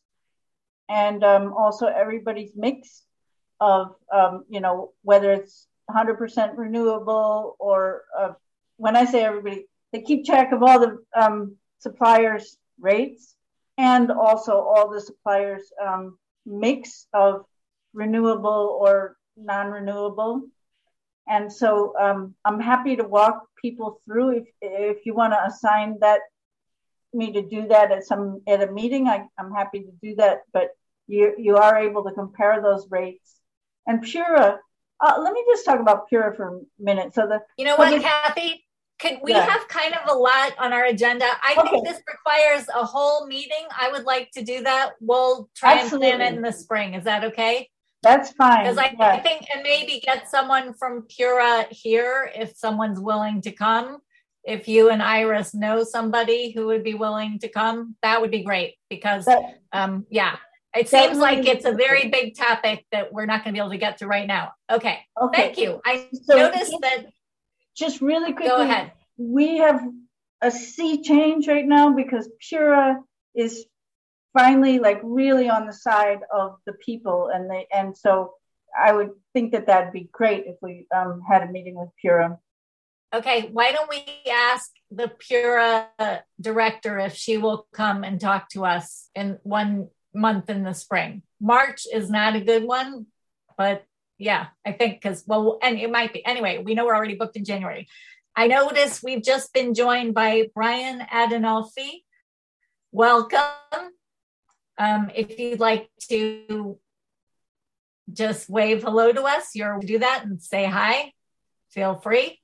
and um, also everybody's mix of um, you know, whether it's one hundred percent renewable or uh, when I say everybody, they keep track of all the um, suppliers' rates and also all the suppliers' um, mix of renewable or non-renewable. And so um, I'm happy to walk people through. If if you want to assign that me to do that at some at a meeting, I, I'm happy to do that. But you you are able to compare those rates. And Pura, uh, let me just talk about Pura for a minute. So the you know what, Kathy, Could we Yeah. have kind of a lot on our agenda? I Okay. think this requires a whole meeting. I would like to do that. We'll try Absolutely. and plan it in the spring. Is that okay? That's fine. Because I, Yeah. I think, and maybe get someone from Pura here if someone's willing to come. If you and Iris know somebody who would be willing to come, that would be great. Because, That- um, yeah, it that seems like really- it's a very big topic that we're not going to be able to get to right now. Okay, Okay. thank you. I So noticed just- that. Just really quickly, Go ahead. we have a sea change right now because Pura is finally like really on the side of the people, and they and so I would think that that'd be great if we um, had a meeting with Pura. Okay, why don't we ask the Pura director if she will come and talk to us in one month in the spring? March is not a good one, but yeah, I think because, well, and it might be. Anyway, we know we're already booked in January. I noticed we've just been joined by Brian Adenolfi. Welcome. Um, if you'd like to just wave hello to us, you're do that and say hi. Feel free.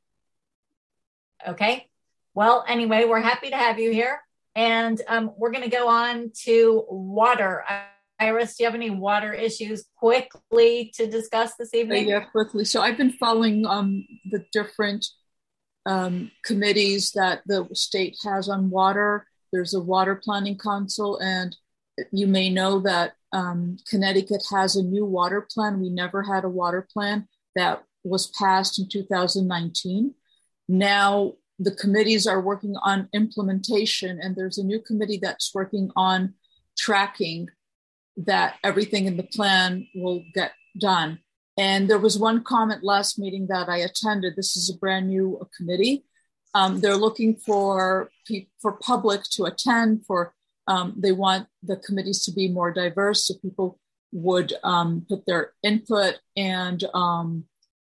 Okay. Well, anyway, we're happy to have you here. And um, we're going to go on to water. Iris, do you have any water issues quickly to discuss this evening? Yeah, quickly. So I've been following um, the different um, committees that the state has on water. There's a water planning council, and you may know that um, Connecticut has a new water plan. We never had a water plan that was passed in two thousand nineteen. Now the committees are working on implementation, and there's a new committee that's working on tracking that everything in the plan will get done. And there was one comment last meeting that I attended. This is a brand new committee. Um, they're looking for pe- for public to attend. For um, they want the committees to be more diverse, so people would um, put their input. And um,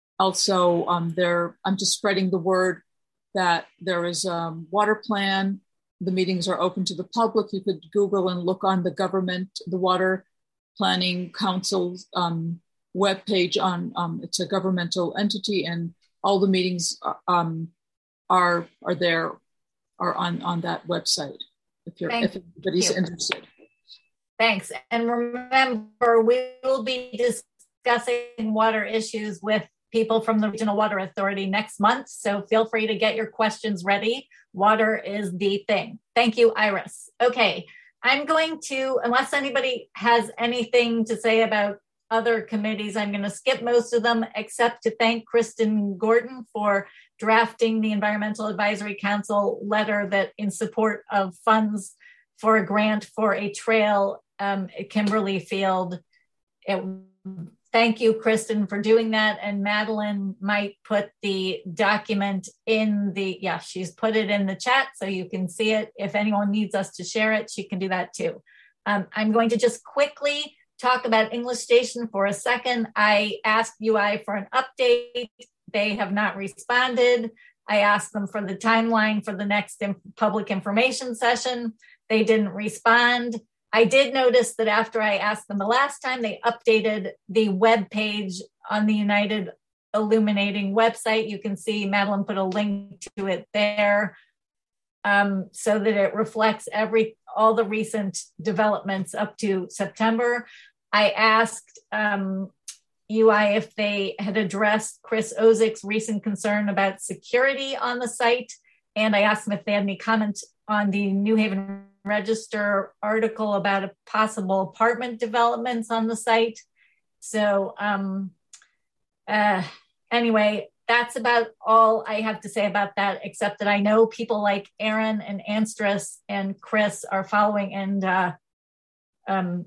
also, um, they're I'm just spreading the word that there is a water plan. The meetings are open to the public. You could Google and look on the government, the Water Planning Council's um, webpage. On um, it's a governmental entity, and all the meetings um, are are there, are on on that website. If you're Thank if anybody's you. interested. Thanks. And remember, we will be discussing water issues with people from the Regional Water Authority next month. So feel free to get your questions ready. Water is the thing. Thank you, Iris. Okay, I'm going to, unless anybody has anything to say about other committees, I'm going to skip most of them, except to thank Kristen Gordon for drafting the Environmental Advisory Council letter that in support of funds for a grant for a trail um, at Kimberly Field. It, Thank you, Kristen, for doing that. And Madeline might put the document in the, yeah, she's put it in the chat so you can see it. If anyone needs us to share it, she can do that too. Um, I'm going to just quickly talk about English Station for a second. I asked U I for an update. They have not responded. I asked them for the timeline for the next in- public information session. They didn't respond. I did notice that after I asked them the last time, they updated the web page on the United Illuminating website. You can see Madeline put a link to it there um, so that it reflects every all the recent developments up to September. I asked um, U I if they had addressed Chris Ozick's recent concern about security on the site. And I asked them if they had any comment on the New Haven Register article about a possible apartment developments on the site. So um, uh, anyway, that's about all I have to say about that, except that I know people like Aaron and Anstris and Chris are following, and uh, um,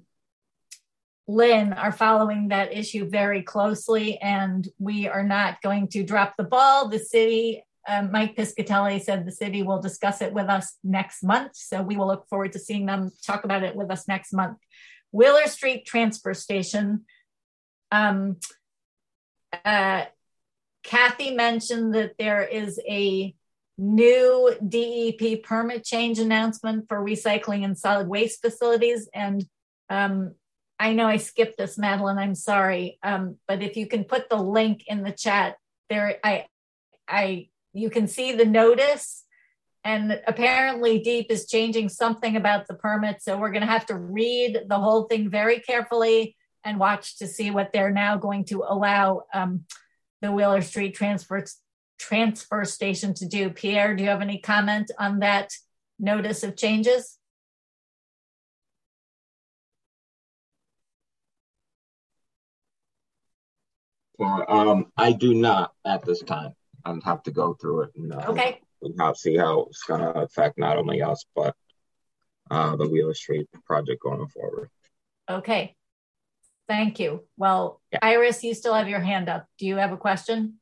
Lynn are following that issue very closely, and we are not going to drop the ball. The city Um, Mike Piscatelli said the city will discuss it with us next month. So we will look forward to seeing them talk about it with us next month. Wheeler Street Transfer Station. Um, uh, Kathy mentioned that there is a new D E P permit change announcement for recycling and solid waste facilities. And um, I know I skipped this, Madeline, I'm sorry. Um, but if you can put the link in the chat there, I, I, you can see the notice, and apparently Deep is changing something about the permit. So we're going to have to read the whole thing very carefully and watch to see what they're now going to allow um, the Wheeler Street transfer, transfer station to do. Pierre, do you have any comment on that notice of changes? Well, um, I do not at this time. I'd have to go through it and uh, okay. How, see how it's going to affect not only us, but uh, the Wheeler Street project going forward. Okay. Thank you. Well, yeah. Iris, you still have your hand up. Do you have a question?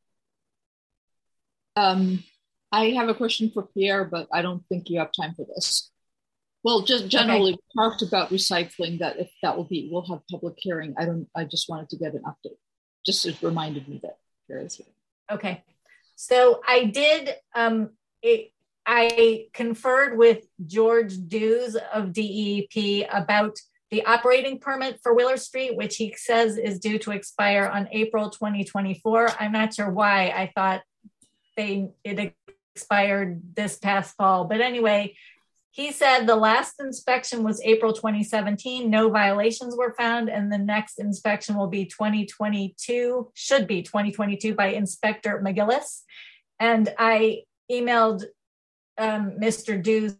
Um, I have a question for Pierre, but I don't think you have time for this. Well, just generally, okay. We talked about recycling, that if that will be, we'll have public hearing. I don't, I just wanted to get an update. Just it reminded me that there is here. Okay. So I did, um, it, I conferred with George Dews of D E P about the operating permit for Wheeler Street, which he says is due to expire on April twenty twenty-four. I'm not sure why I thought they it expired this past fall, but anyway, he said the last inspection was April twenty seventeen. No violations were found, and the next inspection will be twenty twenty-two, should be twenty twenty-two by Inspector McGillis. And I emailed um, Mister Dews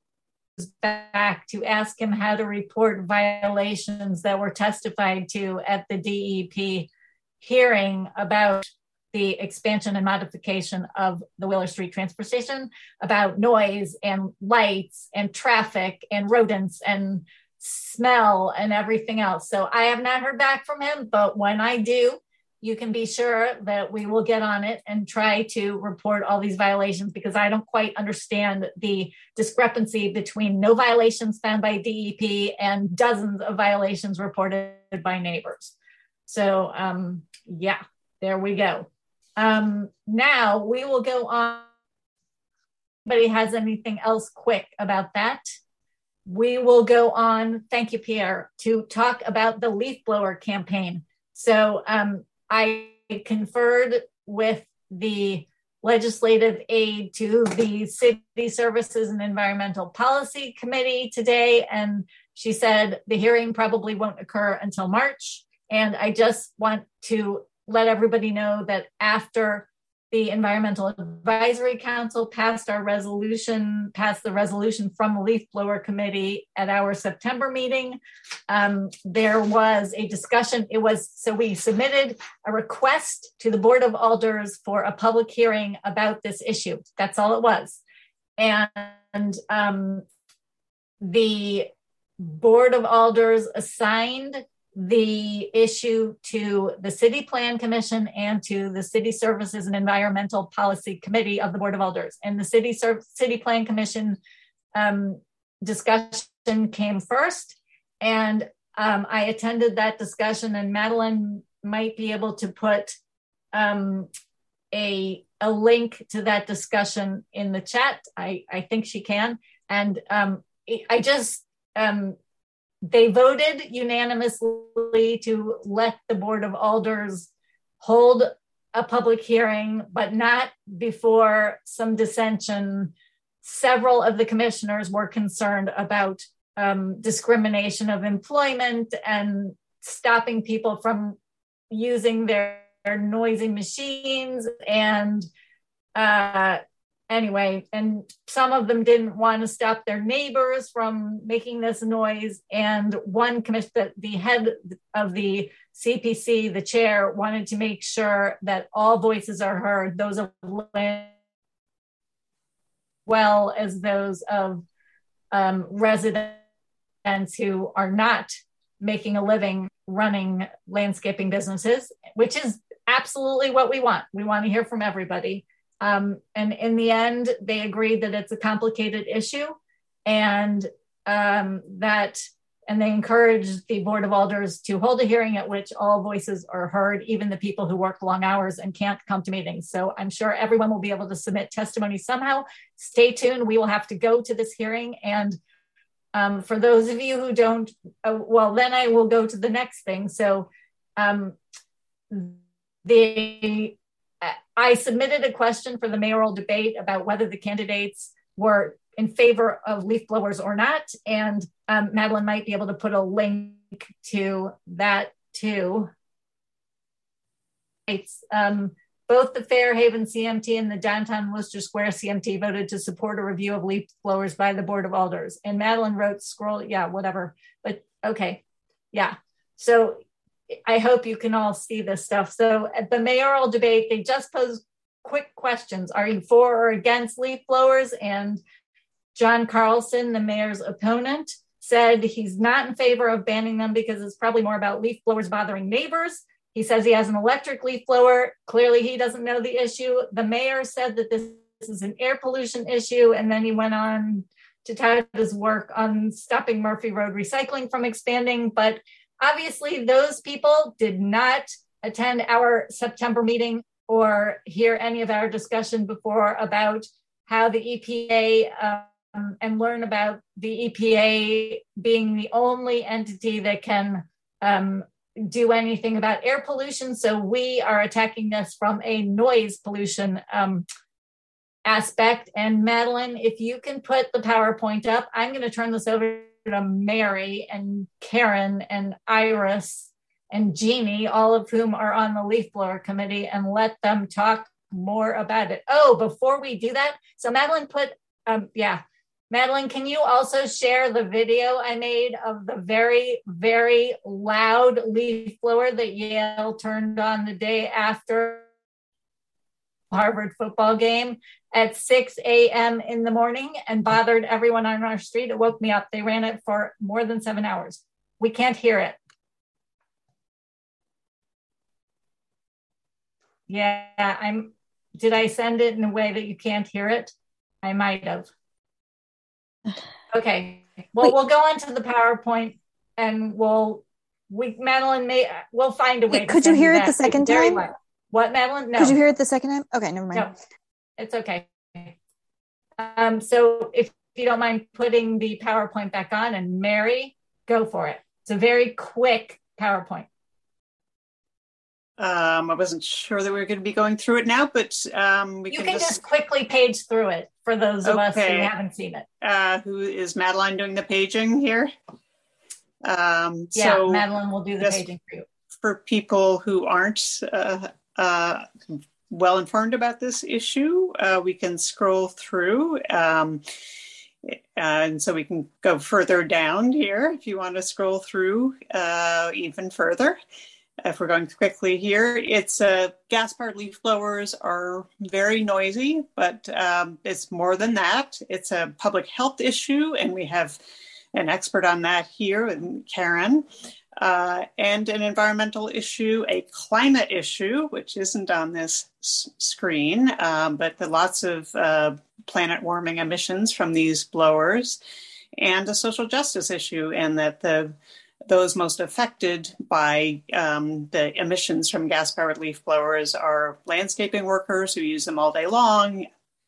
back to ask him how to report violations that were testified to at the D E P hearing about the expansion and modification of the Wheeler Street transfer station, about noise and lights and traffic and rodents and smell and everything else. So I have not heard back from him, but when I do, you can be sure that we will get on it and try to report all these violations, because I don't quite understand the discrepancy between no violations found by D E P and dozens of violations reported by neighbors. So um, yeah, there we go. Um, now we will go on. Anybody has anything else quick about that? We will go on, thank you, Pierre, to talk about the leaf blower campaign. So um, I conferred with the legislative aide to the City Services and Environmental Policy Committee today, and she said the hearing probably won't occur until March. And I just want to let everybody know that after the Environmental Advisory Council passed our resolution, passed the resolution from the Leaf Blower Committee at our September meeting, um, there was a discussion. It was, so we submitted a request to the Board of Alders for a public hearing about this issue. That's all it was. And um, the Board of Alders assigned the issue to the City Plan Commission and to the City Services and Environmental Policy Committee of the Board of Alders. And the City Serv- City Plan Commission um, discussion came first, and um, I attended that discussion, and Madeline might be able to put um, a, a link to that discussion in the chat. I, I think she can. And um, I just, um, they voted unanimously to let the Board of Alders hold a public hearing, but not before some dissension. Several of the commissioners were concerned about um, discrimination of employment and stopping people from using their, their noisy machines. And uh, anyway, and some of them didn't want to stop their neighbors from making this noise. And one commission, the head of the C P C, the chair, wanted to make sure that all voices are heard, those of land, well as those of um, residents who are not making a living running landscaping businesses, which is absolutely what we want. We want to hear from everybody. Um, and in the end, they agreed that it's a complicated issue, and um, that, and they encouraged the Board of Alders to hold a hearing at which all voices are heard, even the people who work long hours and can't come to meetings. So I'm sure everyone will be able to submit testimony somehow. Stay tuned. We will have to go to this hearing. And um, for those of you who don't, uh, well, then I will go to the next thing. So um, the I submitted a question for the mayoral debate about whether the candidates were in favor of leaf blowers or not. And um, Madeline might be able to put a link to that too. It's um, both the Fairhaven C M T and the downtown Worcester Square C M T voted to support a review of leaf blowers by the Board of Alders. And Madeline wrote scroll, yeah, whatever, but okay, yeah. So I hope you can all see this stuff. So at the mayoral debate, they just posed quick questions. Are you for or against leaf blowers? And John Carlson, the mayor's opponent, said he's not in favor of banning them because it's probably more about leaf blowers bothering neighbors. He says he has an electric leaf blower. Clearly, he doesn't know the issue. The mayor said that this, this is an air pollution issue. And then he went on to tout his work on stopping Murphy Road recycling from expanding. But obviously, those people did not attend our September meeting or hear any of our discussion before about how the E P A um, and learn about the E P A being the only entity that can um, do anything about air pollution. So we are attacking this from a noise pollution um, aspect. And Madeline, if you can put the PowerPoint up, I'm going to turn this over to Mary and Karen and Iris and Jeannie, all of whom are on the leaf blower committee, and let them talk more about it. Oh, before we do that, so Madeline put, um, yeah, Madeline, can you also share the video I made of the very, very loud leaf blower that Yale turned on the day after Harvard football game at six a.m. in the morning and bothered everyone on our street? It woke me up. They ran it for more than seven hours. We can't hear it. Yeah, I'm, did I send it in a way that you can't hear it? I might have. Okay, well, Wait. We'll go on to the PowerPoint and we'll, we, Madeline, may, we'll find a way. Wait, to could you hear it you the second time? Loud. What, Madeline? No. Could you hear it the second time? Okay, never mind. No, it's okay. Um, so if you don't mind putting the PowerPoint back on, and Mary, go for it. It's a very quick PowerPoint. Um, I wasn't sure that we were going to be going through it now, but um, we you can, can just... just quickly page through it for those of okay. us who haven't seen it. Uh, who is Madeline doing the paging here? Um, yeah, so Madeline will do the paging for you. For people who aren't uh, uh, well informed about this issue, uh, we can scroll through. Um, and so we can go further down here if you want to scroll through uh, even further. If we're going quickly here, it's uh, gas-powered leaf blowers are very noisy, but um, it's more than that. It's a public health issue, and we have an expert on that here, and Karen, uh, and an environmental issue, a climate issue, which isn't on this s- screen, um, but the lots of uh, planet warming emissions from these blowers, and a social justice issue, and that the those most affected by um, the emissions from gas-powered leaf blowers are landscaping workers who use them all day long,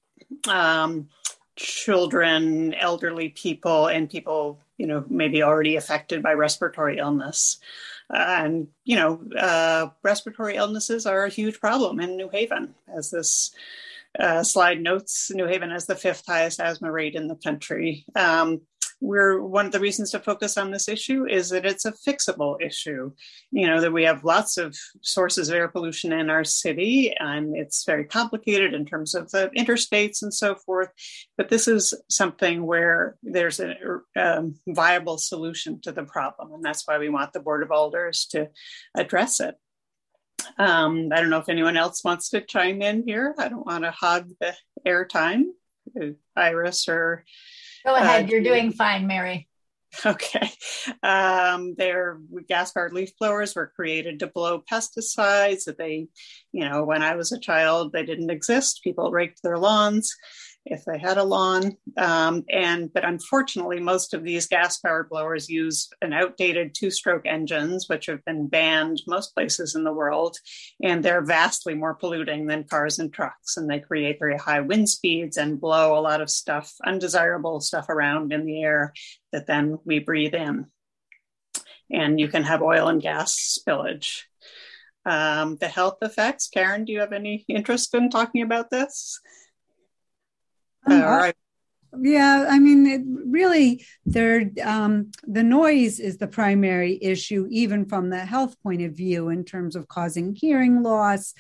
um, children, elderly people, and people, you know, maybe already affected by respiratory illness. Uh, and, you know, uh, respiratory illnesses are a huge problem in New Haven. As this uh, slide notes, New Haven has the fifth highest asthma rate in the country. Um, We're one of the reasons to focus on this issue is that it's a fixable issue. You know, that we have lots of sources of air pollution in our city, and it's very complicated in terms of the interstates and so forth. But this is something where there's a um, viable solution to the problem. And that's why we want the Board of Alders to address it. Um, I don't know if anyone else wants to chime in here. I don't want to hog the airtime, Iris or... Go ahead. Uh, You're doing fine, Mary. Okay. Um, their gas-powered leaf blowers were created to blow pesticides that they, you know, when I was a child, they didn't exist. People raked their lawns if they had a lawn. Um, and but unfortunately, most of these gas-powered blowers use an outdated two-stroke engines, which have been banned most places in the world. And they're vastly more polluting than cars and trucks. And they create very high wind speeds and blow a lot of stuff, undesirable stuff around in the air that then we breathe in. And you can have oil and gas spillage. Um, the health effects, Karen, do you have any interest in talking about this? Um, All right. Yeah, I mean, it really, there, um, the noise is the primary issue, even from the health point of view, in terms of causing hearing loss,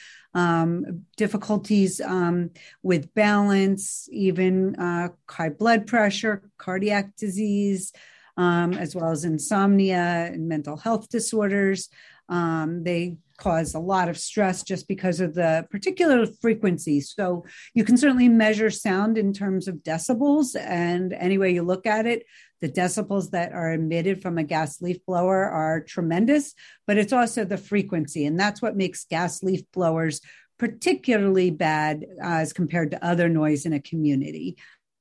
um, difficulties um, with balance, even uh, high blood pressure, cardiac disease, um, as well as insomnia and mental health disorders. Um, they cause a lot of stress just because of the particular frequency. So you can certainly measure sound in terms of decibels, and any way you look at it, the decibels that are emitted from a gas leaf blower are tremendous, but it's also the frequency. And that's what makes gas leaf blowers particularly bad uh, as compared to other noise in a community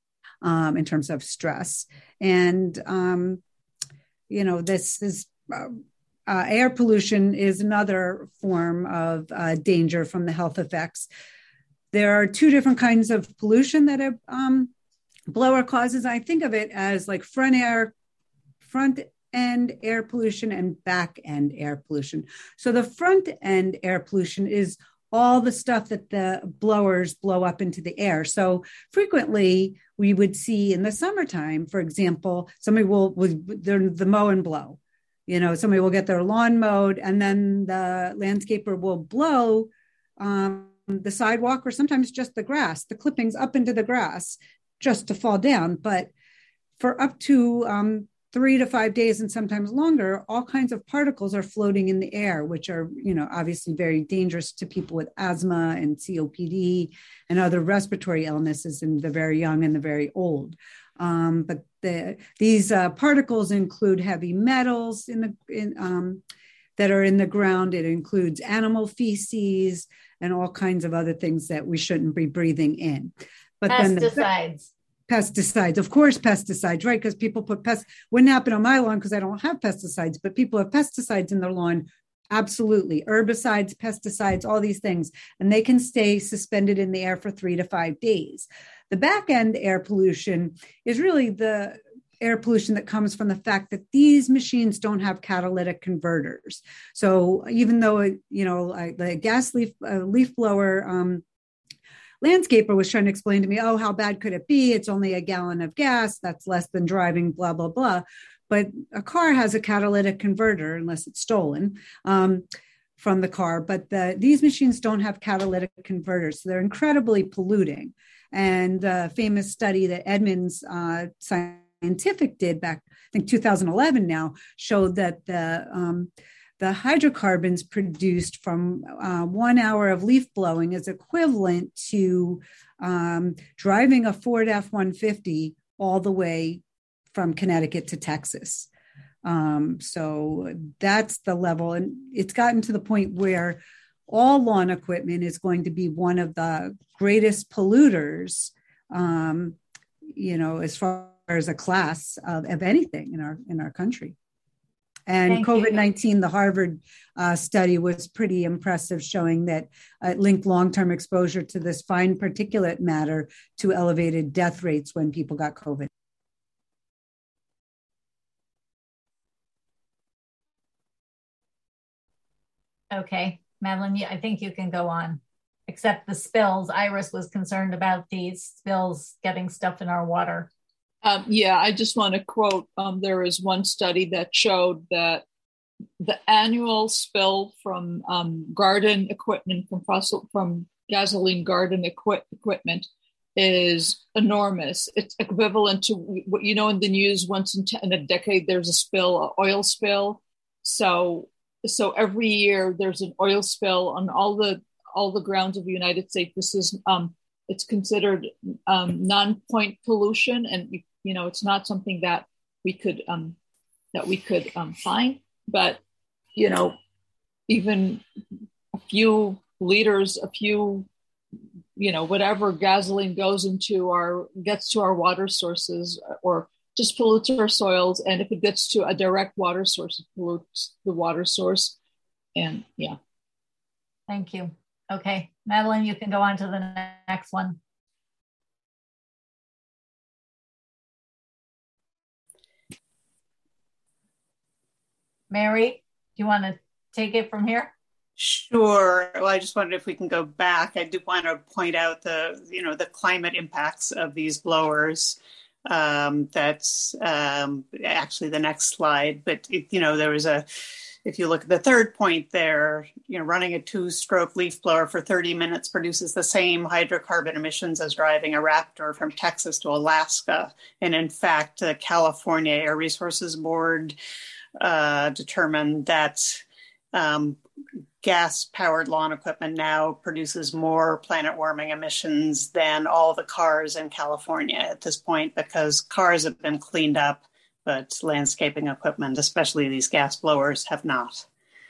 um, in terms of stress. And, um, you know, this is... Uh, Uh, air pollution is another form of uh, danger from the health effects. There are two different kinds of pollution that a um, blower causes. I think of it as like front air, front end air pollution and back end air pollution. So the front end air pollution is all the stuff that the blowers blow up into the air. So frequently we would see in the summertime, for example, somebody will, will the mow and blow. You know, somebody will get their lawn mowed and then the landscaper will blow um, the sidewalk or sometimes just the grass, the clippings up into the grass just to fall down. But for up to um, three to five days and sometimes longer, all kinds of particles are floating in the air, which are, you know, obviously very dangerous to people with asthma and C O P D and other respiratory illnesses in the very young and the very old. Um, but the, these uh, particles include heavy metals in the in, um, that are in the ground. It includes animal feces and all kinds of other things that we shouldn't be breathing in. But pesticides. Then the, pesticides, of course, pesticides, right? Because people put pest. Wouldn't happen on my lawn because I don't have pesticides, but people have pesticides in their lawn. Absolutely, herbicides, pesticides, all these things, and they can stay suspended in the air for three to five days. The back end air pollution is really the air pollution that comes from the fact that these machines don't have catalytic converters. So even though, you know, I, the gas leaf uh, leaf blower um, landscaper was trying to explain to me, oh, how bad could it be? It's only a gallon of gas. That's less than driving, blah, blah, blah. But a car has a catalytic converter unless it's stolen um, from the car. But the, these machines don't have catalytic converters. So they're incredibly polluting. And the famous study that Edmunds uh, Scientific did back, I think two thousand eleven now, showed that the um, the hydrocarbons produced from uh, one hour of leaf blowing is equivalent to um, driving a Ford F one fifty all the way from Connecticut to Texas. Um, so that's the level. And it's gotten to the point where all lawn equipment is going to be one of the greatest polluters, um, you know, as far as a class of, of anything in our in our country. And COVID nineteen, the Harvard uh, study was pretty impressive, showing that it linked long-term exposure to this fine particulate matter to elevated death rates when people got COVID. Okay, Madeline, I think you can go on. Except the spills. Iris was concerned about these spills getting stuff in our water. Um, yeah, I just want to quote, um, there is one study that showed that the annual spill from um, garden equipment, from fossil, from gasoline garden equi- equipment is enormous. It's equivalent to what you know in the news once in, t- in a decade, there's a spill, an oil spill. So, so every year there's an oil spill on all the all the grounds of the United States. This is um, it's considered um, non-point pollution, and you know it's not something that we could um, that we could um, find. But you know, even a few liters, a few, you know, whatever gasoline goes into our gets to our water sources, or just pollutes our soils. And if it gets to a direct water source, it pollutes the water source. And yeah. Thank you. Okay, Madeline, you can go on to the next one. Mary, do you want to take it from here? Sure. Well, I just wondered if we can go back. I do want to point out the, you know, the climate impacts of these blowers. Um, that's um, actually the next slide. But, it, you know, there was a, if you look at the third point there, you know, running a two-stroke leaf blower for thirty minutes produces the same hydrocarbon emissions as driving a Raptor from Texas to Alaska. And in fact, the California Air Resources Board uh, determined that um, gas-powered lawn equipment now produces more planet-warming emissions than all the cars in California at this point, because cars have been cleaned up, but landscaping equipment, especially these gas blowers, have not.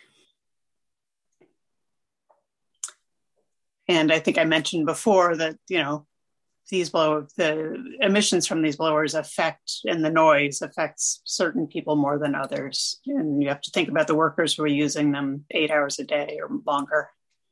And I think I mentioned before that, you know, these blow the emissions from these blowers affect, and the noise affects certain people more than others. And you have to think about the workers who are using them eight hours a day or longer.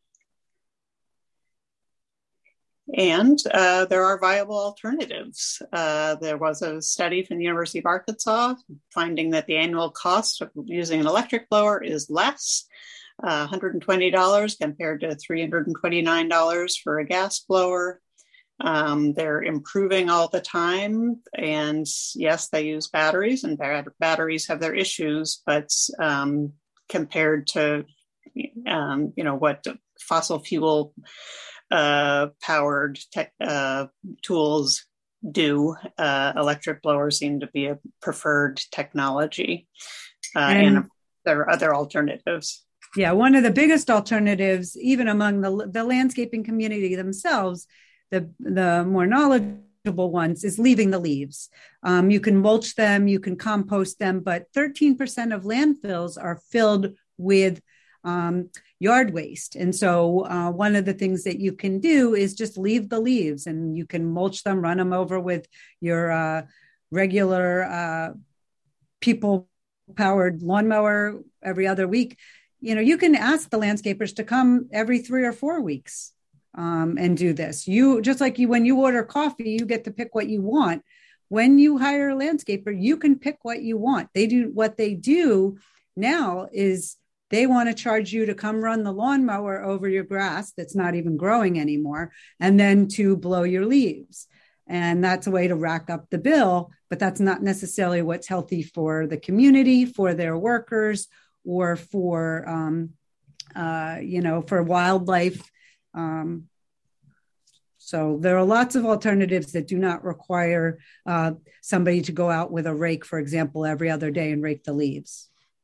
And uh, there are viable alternatives. Uh, there was a study from the University of Arkansas finding that the annual cost of using an electric blower is less, uh, one hundred twenty dollars compared to three hundred twenty-nine dollars for a gas blower. Um, they're improving all the time. And yes, they use batteries, and batteries have their issues, but um, compared to, um, you know, what fossil fuel uh, powered tech, uh, tools do, uh, electric blowers seem to be a preferred technology. Uh, and, and there are other alternatives. Yeah, one of the biggest alternatives, even among the, the landscaping community themselves, the, the more knowledgeable ones, is leaving the leaves. Um, you can mulch them, you can compost them, but thirteen percent of landfills are filled with um, yard waste. And so uh, one of the things that you can do is just leave the leaves, and you can mulch them, run them over with your uh, regular uh, people-powered lawnmower every other week. You know, you can ask the landscapers to come every three or four weeks um, and do this. You, just like you, when you order coffee, you get to pick what you want. When you hire a landscaper, you can pick what you want. They do what they do now is they want to charge you to come run the lawnmower over your grass that's not even growing anymore, and then to blow your leaves. And that's a way to rack up the bill, but that's not necessarily what's healthy for the community, for their workers, or for, um, uh, you know, for wildlife. Um, so there are lots of alternatives that do not require uh, somebody to go out with a rake, for example, every other day and rake the leaves.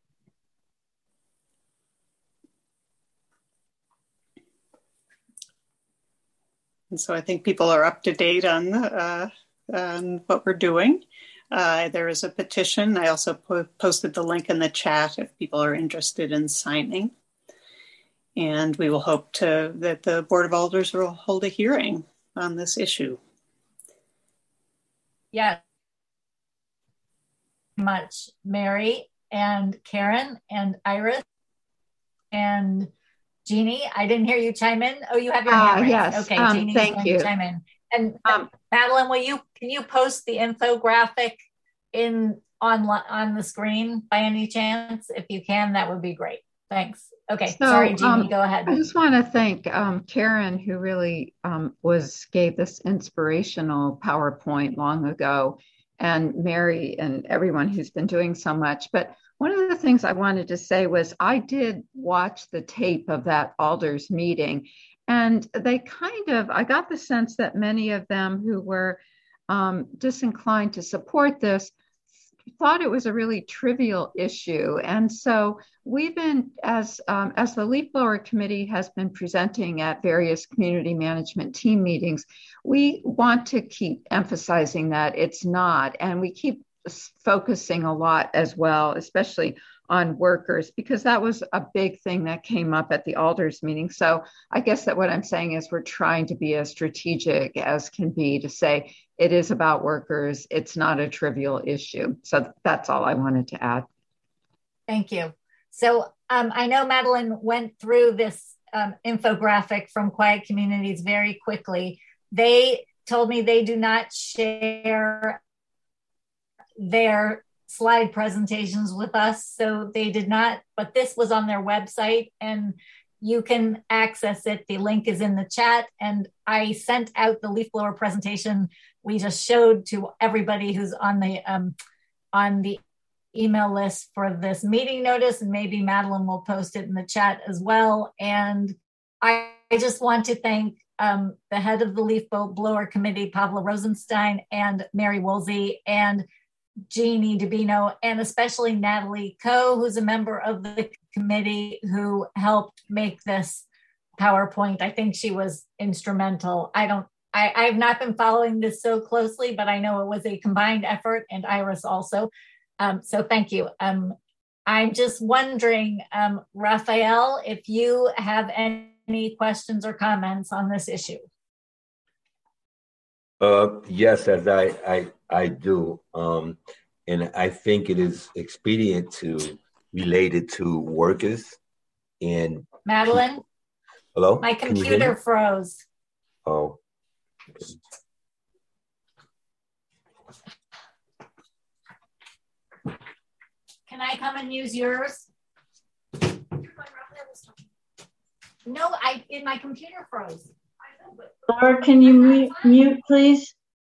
And so I think people are up to date on, uh, on what we're doing. Uh, there is a petition. I also po- posted the link in the chat if people are interested in signing. And we will hope to that the Board of Alders will hold a hearing on this issue. Yeah. Much, Mary and Karen and Iris and Jeannie. I didn't hear you chime in. Oh, you have your hand uh, raised. Yes. Okay, um, Jeannie's thank going you. to chime in. And um, Madeline, will you can you post the infographic in on on the screen by any chance? If you can, that would be great. Thanks. Okay, so, sorry, Jeannie, um, go ahead. I just want to thank um, Karen, who really um, was gave this inspirational PowerPoint long ago, and Mary and everyone who's been doing so much. But one of the things I wanted to say was I did watch the tape of that Alders meeting, and they kind of, I got the sense that many of them who were um, disinclined to support this thought it was a really trivial issue. And so we've been, as um, as the Leaf Blower Committee has been presenting at various community management team meetings, we want to keep emphasizing that it's not. And we keep focusing a lot as well, especially on workers, because that was a big thing that came up at the Alders meeting. So I guess that what I'm saying is we're trying to be as strategic as can be to say it is about workers. It's not a trivial issue. So that's all I wanted to add. Thank you. So um, I know Madeline went through this um, infographic from Quiet Communities very quickly. They told me they do not share their slide presentations with us, so they did not, but this was on their website, and you can access it. The link is in the chat, and I sent out the leaf blower presentation we just showed to everybody who's on the um, on the email list for this meeting notice, and maybe Madeline will post it in the chat as well. And I, I just want to thank um, the head of the Leaf Blower Committee, Pavla Rosenstein, and Mary Woolsey, and Jeannie Dubino, and especially Natalie Coe, who's a member of the committee, who helped make this PowerPoint. I think she was instrumental. I don't, I, I have not been following this so closely, but I know it was a combined effort, and Iris also. Um, so thank you. Um, I'm just wondering, um, Raphael, if you have any questions or comments on this issue. Uh, yes, as I, I, I do. Um, and I think it is expedient to relate it to workers. And Madeline? Hello? My computer froze. Oh. Can I come and use yours? No, I in my computer froze. Laura, can you mute, mute please?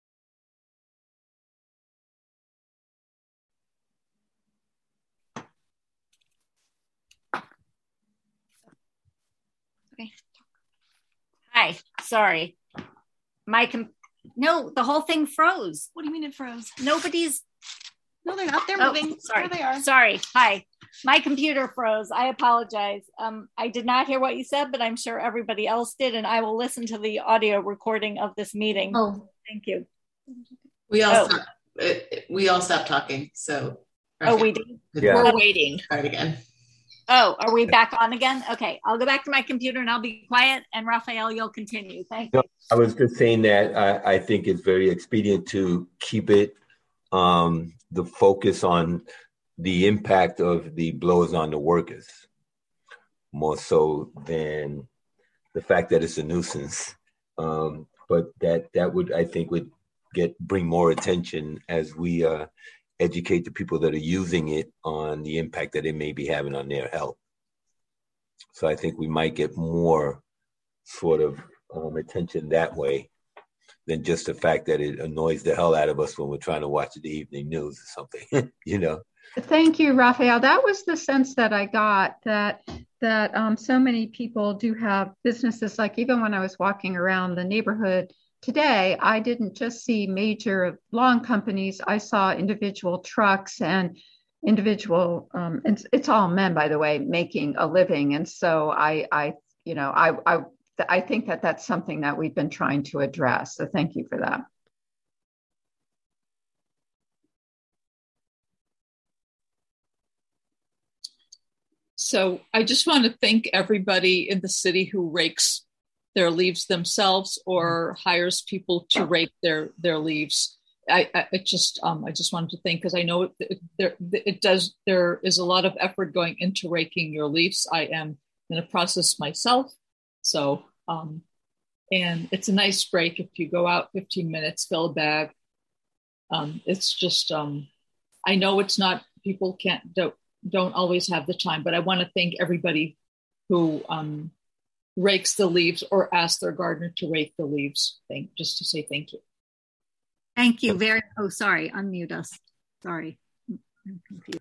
Okay. Hi, sorry. My com no, the whole thing froze. What do you mean it froze? Nobody's. No, they're not. They're Oh, moving. sorry. There they are. Sorry. Hi. My computer froze. I apologize. Um, I did not hear what you said, but I'm sure everybody else did, and I will listen to the audio recording of this meeting. Oh, thank you. We all Oh. stopped, uh, we all stopped talking. So. Oh, we did? Yeah. We're waiting. Start again. Oh, are we back on again? Okay, I'll go back to my computer and I'll be quiet. And Raphael, you'll continue. Thank you. No, I was just saying that I, I think it's very expedient to keep it um, the focus on the impact of the blows on the workers, more so than the fact that it's a nuisance. Um, but that that would, I think, would get bring more attention as we uh, educate the people that are using it on the impact that it may be having on their health. So I think we might get more sort of um, attention that way than just the fact that it annoys the hell out of us when we're trying to watch the evening news or something, you know? Thank you, Raphael. That was the sense that I got, that that um, so many people do have businesses. Like even when I was walking around the neighborhood today, I didn't just see major lawn companies. I saw individual trucks and individual, um, it's, it's all men, by the way, making a living. And so I, I you know, I, I, I think that that's something that we've been trying to address. So thank you for that. So I just want to thank everybody in the city who rakes their leaves themselves or hires people to rake their their leaves. I, I it just um, I just wanted to thank, because I know it, it, there it does there is a lot of effort going into raking your leaves. I am in a process myself, so um, and it's a nice break if you go out fifteen minutes, fill a bag. Um, it's just um, I know it's not, people can't don't don't always have the time, but I want to thank everybody who um, rakes the leaves or asks their gardener to rake the leaves. Thank, just to say thank you. Thank you very, oh, sorry, unmute us. Sorry. I'm confused.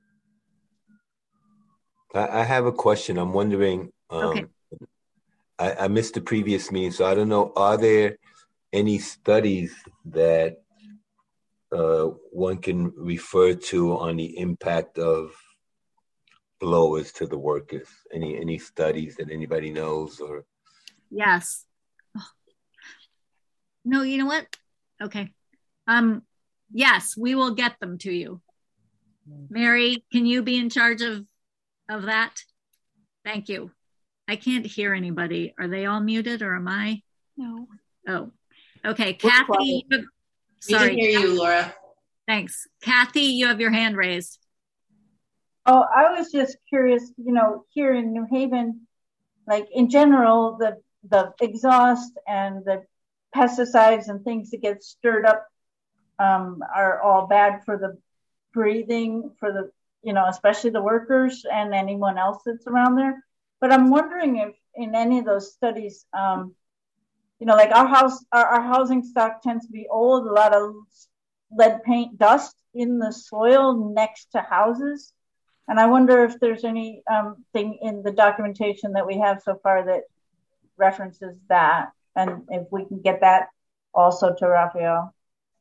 I, I have a question. I'm wondering, um, Okay. I, I missed the previous meeting, so I don't know, are there any studies that uh, one can refer to on the impact of blowers to the workers? Any any studies that anybody knows? Or Yes. Oh. No, you know what? Okay. Um, yes, we will get them to you. Mary, can you be in charge of of that? Thank you. I can't hear anybody. Are they all muted or am I? No. Oh, okay. Kathy, you have, We sorry. can hear you, Laura. Thanks. Kathy, you have your hand raised. Oh, I was just curious, you know, here in New Haven, like in general, the the exhaust and the pesticides and things that get stirred up um, are all bad for the breathing, for the, you know, especially the workers and anyone else that's around there. But I'm wondering if in any of those studies, um, you know, like our house, our, our housing stock tends to be old, a lot of lead paint dust in the soil next to houses. And I wonder if there's any um, thing in the documentation that we have so far that references that, and if we can get that also to Raphael.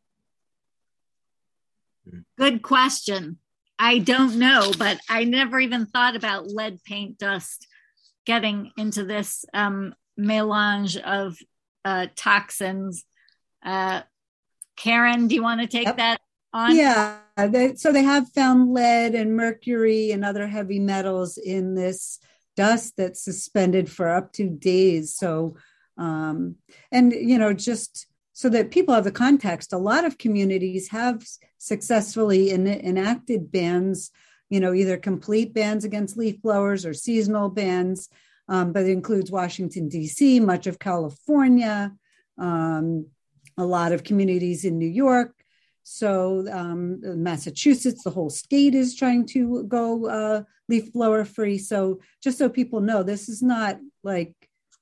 Good question. I don't know, but I never even thought about lead paint dust getting into this um, melange of uh, toxins. Uh, Karen, do you want to take yep. that on? Yeah, they, so they have found lead and mercury and other heavy metals in this dust that's suspended for up to days. So, um, and, you know, just so that people have the context, a lot of communities have successfully in, enacted bans, you know, either complete bans against leaf blowers or seasonal bans, um, but it includes Washington, D C, much of California, um, a lot of communities in New York. So um, Massachusetts, the whole state is trying to go uh, leaf blower free. So just so people know, this is not like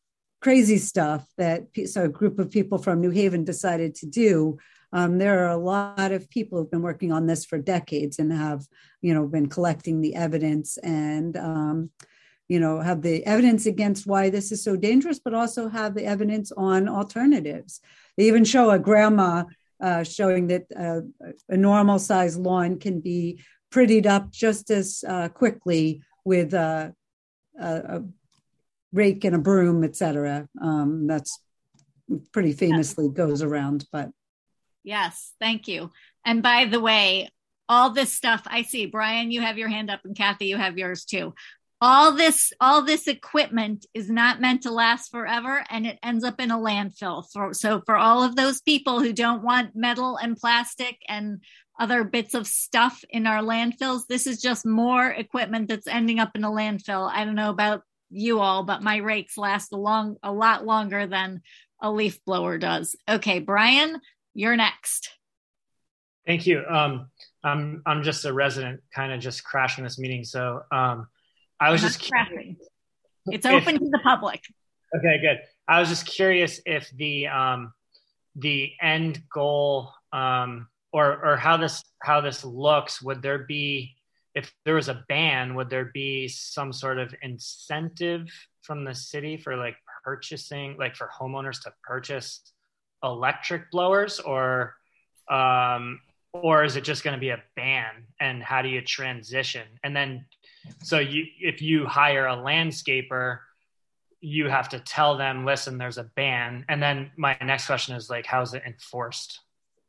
crazy stuff that so a group of people from New Haven decided to do. Um, there are a lot of people who've been working on this for decades and have, you know, been collecting the evidence and, um, you know, have the evidence against why this is so dangerous, but also have the evidence on alternatives. They even show a grandma uh, showing that uh, a normal size lawn can be prettied up just as uh, quickly with uh, a, a rake and a broom, et cetera. Um, that's pretty famously goes around, but. Yes, thank you. And by the way, all this stuff I see, Brian, you have your hand up, and Kathy, you have yours too. All this, all this equipment is not meant to last forever, and it ends up in a landfill. For, so for all of those people who don't want metal and plastic and other bits of stuff in our landfills, this is just more equipment that's ending up in a landfill. I don't know about you all, but my rakes last a long, a lot longer than a leaf blower does. Okay, Brian, you're next. Thank you. Um, I'm I'm just a resident, kind of just crashing this meeting. So um, I was just crashing. It's open if, to the public. Okay, good. I was just curious if the um, the end goal um, or or how this how this looks. Would there be, if there was a ban, would there be some sort of incentive from the city for like purchasing, like for homeowners to purchase electric blowers, or um, or is it just going to be a ban? And how do you transition? And then, so you, if you hire a landscaper, you have to tell them, listen, there's a ban. And then my next question is like, how is it enforced?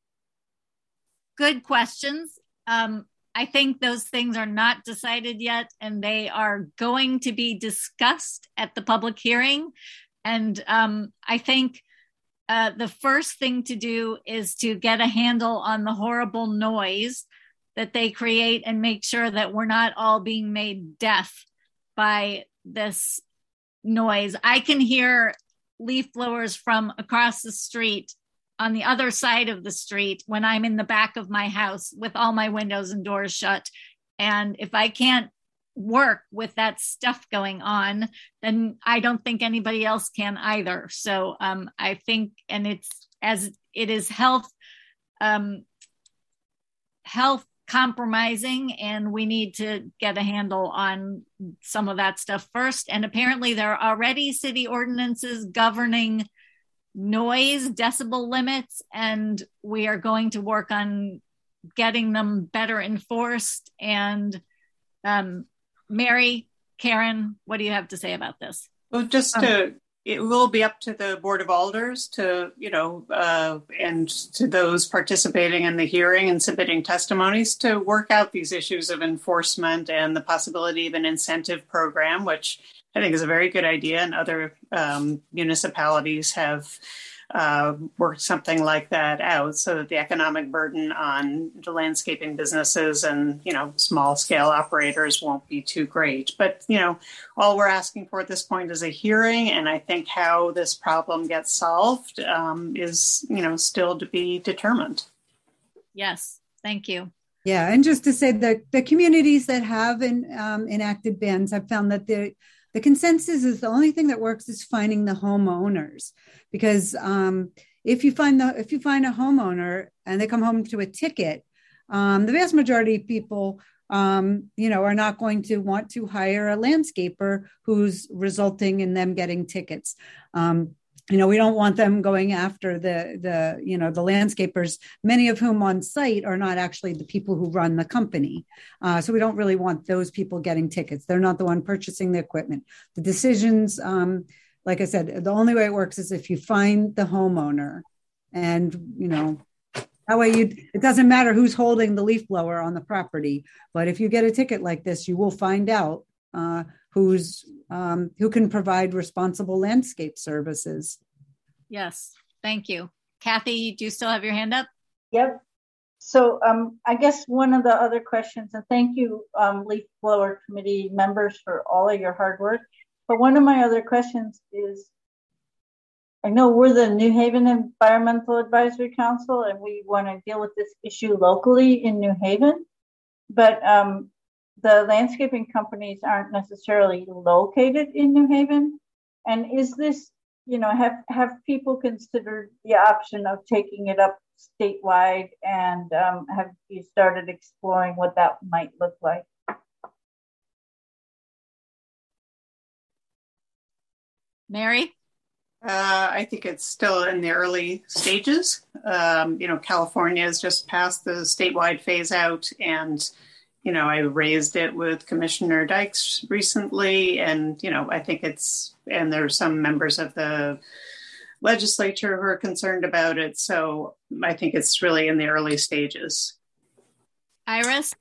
Good questions. Um, I think those things are not decided yet, and they are going to be discussed at the public hearing. And um, I think uh, the first thing to do is to get a handle on the horrible noise that they create and make sure that we're not all being made deaf by this noise. I can hear leaf blowers from across the street on the other side of the street when I'm in the back of my house with all my windows and doors shut. And if I can't work with that stuff going on, then I don't think anybody else can either. So um, I think, and it's as it is health, um, health compromising, and we need to get a handle on some of that stuff first. And apparently there are already city ordinances governing noise decibel limits, and we are going to work on getting them better enforced. And um, Mary, Karen, what do you have to say about this? Well, just to, um, it will be up to the Board of Alders to, you know, uh, and to those participating in the hearing and submitting testimonies to work out these issues of enforcement and the possibility of an incentive program, which I think is a very good idea. And other um, municipalities have uh, worked something like that out so that the economic burden on the landscaping businesses and, you know, small scale operators won't be too great. But, you know, all we're asking for at this point is a hearing. And I think how this problem gets solved um, is, you know, still to be determined. Yes, thank you. Yeah, and just to say that the communities that have in, um, enacted bans have found that the the consensus is the only thing that works is finding the homeowners, because um, if you find the if you find a homeowner and they come home to a ticket, um, the vast majority of people, um, you know, are not going to want to hire a landscaper who's resulting in them getting tickets. Um, You know, we don't want them going after the, the, you know, the landscapers, many of whom on site are not actually the people who run the company. Uh, so we don't really want those people getting tickets. They're not the one purchasing the equipment. The decisions, um, like I said, the only way it works is if you find the homeowner, and, you know, that way you, it doesn't matter who's holding the leaf blower on the property. But if you get a ticket like this, you will find out uh, who's um, who can provide responsible landscape services. Yes, thank you. Kathy, do you still have your hand up? Yep. So um, I guess one of the other questions, and thank you, um, Leaf Blower Committee members, for all of your hard work. But one of my other questions is, I know we're the New Haven Environmental Advisory Council, and we want to deal with this issue locally in New Haven, but um, the landscaping companies aren't necessarily located in New Haven. And is this, you know, have, have people considered the option of taking it up statewide, and um, have you started exploring what that might look like? Mary? Uh, I think it's still in the early stages. Um, you know, California has just passed the statewide phase out, and, you know, I raised it with Commissioner Dykes recently, and, you know, I think it's, and there's some members of the legislature who are concerned about it. So I think it's really in the early stages. Iris?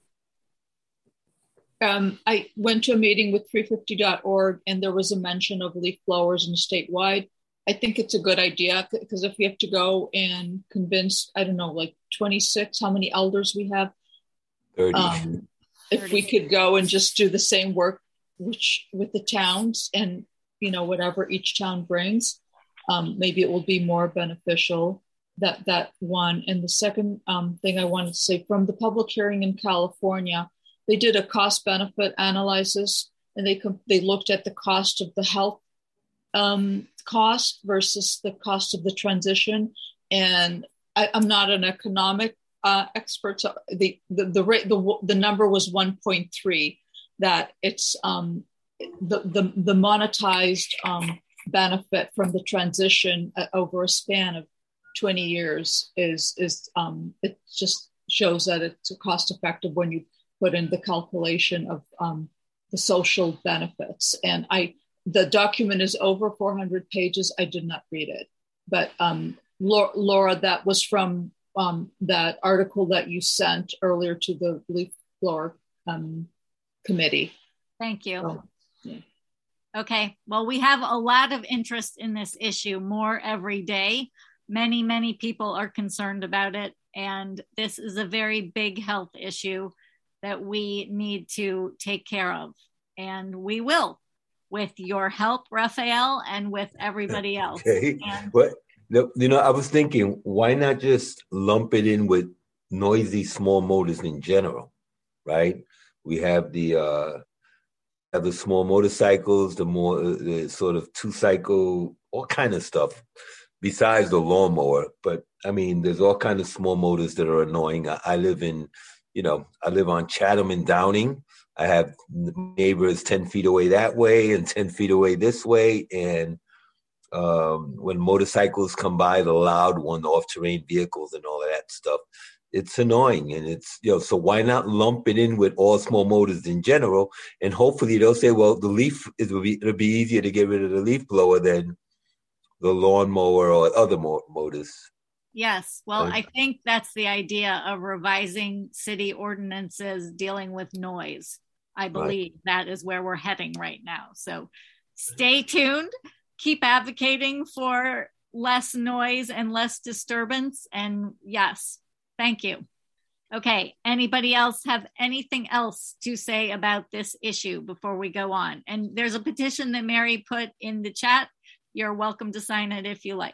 Um, I went to a meeting with three fifty dot org, and there was a mention of leaf blowers in statewide. I think it's a good idea, because if we have to go and convince, I don't know, like twenty-six, how many elders we have? thirty. Um, if we could go and just do the same work which with the towns, and, you know, whatever each town brings, um, maybe it will be more beneficial. That, that one. And the second um, thing I wanted to say, from the public hearing in California, they did a cost benefit analysis, and they they looked at the cost of the health um, cost versus the cost of the transition. And I, I'm not an economic uh, expert. So the the the rate the the number was one point three. That it's um, the the the monetized um, benefit from the transition uh, over a span of twenty years is is um, it just shows that it's cost effective when you put in the calculation of um, the social benefits. And I, the document is over four hundred pages. I did not read it, but um, Laura, that was from um, that article that you sent earlier to the leaf blower um, committee. Thank you. So, yeah. Okay, well, we have a lot of interest in this issue, more every day. Many, many people are concerned about it. And this is a very big health issue that we need to take care of. And we will, with your help, Raphael, and with everybody else. Okay. And But, you know, I was thinking, why not just lump it in with noisy small motors in general, right? We have the uh, have the small motorcycles, the more the sort of two cycle, all kind of stuff besides the lawnmower. But I mean, there's all kind of small motors that are annoying. I, I live in, you know, I live on Chatham and Downing. I have neighbors ten feet away that way and ten feet away this way. And um, when motorcycles come by, the loud one, the off-terrain vehicles and all of that stuff, it's annoying. And it's, you know, so why not lump it in with all small motors in general? And hopefully they'll say, well, the leaf, it'll be, it'll be easier to get rid of the leaf blower than the lawnmower or other mo- motors. yes, well, Right. I think that's the idea of revising city ordinances dealing with noise. I believe that is where we're heading right now. So stay tuned, keep advocating for less noise and less disturbance. And yes, thank you. Okay, anybody else have anything else to say about this issue before we go on? And there's a petition that Mary put in the chat. You're welcome to sign it if you like.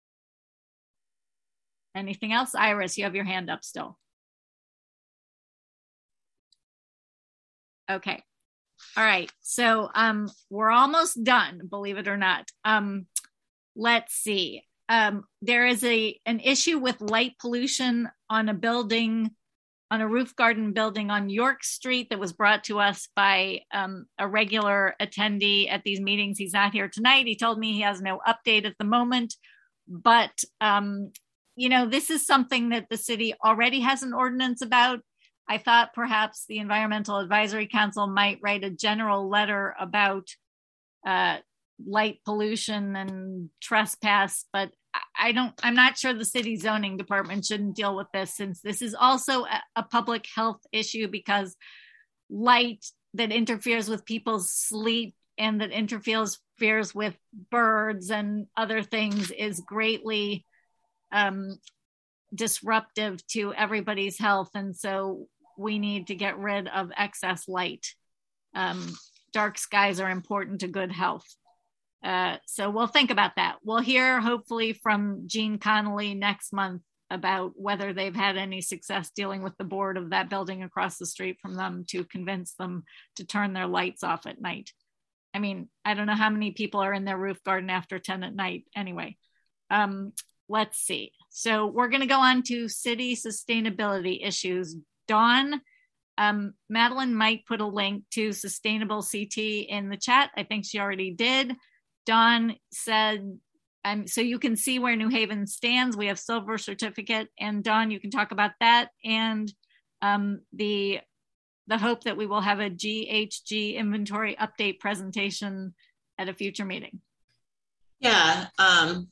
Anything else? Iris, you have your hand up still. Okay. All right. So um, we're almost done, believe it or not. Um, let's see. Um, there is a an issue with light pollution on a building, on a roof garden building on York Street that was brought to us by um, a regular attendee at these meetings. He's not here tonight. He told me he has no update at the moment, but um, you know, this is something that the city already has an ordinance about. I thought perhaps the Environmental Advisory Council might write a general letter about uh, light pollution and trespass, but I don't, I'm not sure the city zoning department shouldn't deal with this, since this is also a, a public health issue, because light that interferes with people's sleep and that interferes interferes with birds and other things is greatly um, disruptive to everybody's health. And so we need to get rid of excess light. Um, dark skies are important to good health. Uh, so we'll think about that. We'll hear hopefully from Jean Connolly next month about whether they've had any success dealing with the board of that building across the street from them to convince them to turn their lights off at night. I mean, I don't know how many people are in their roof garden after ten at night. Anyway, um, let's see. So we're going to go on to city sustainability issues. Dawn, um, Madeline might put a link to Sustainable C T in the chat. I think she already did. Dawn said, um, so you can see where New Haven stands. We have silver certificate, and Dawn, you can talk about that and um, the the hope that we will have a G H G inventory update presentation at a future meeting. Yeah, um,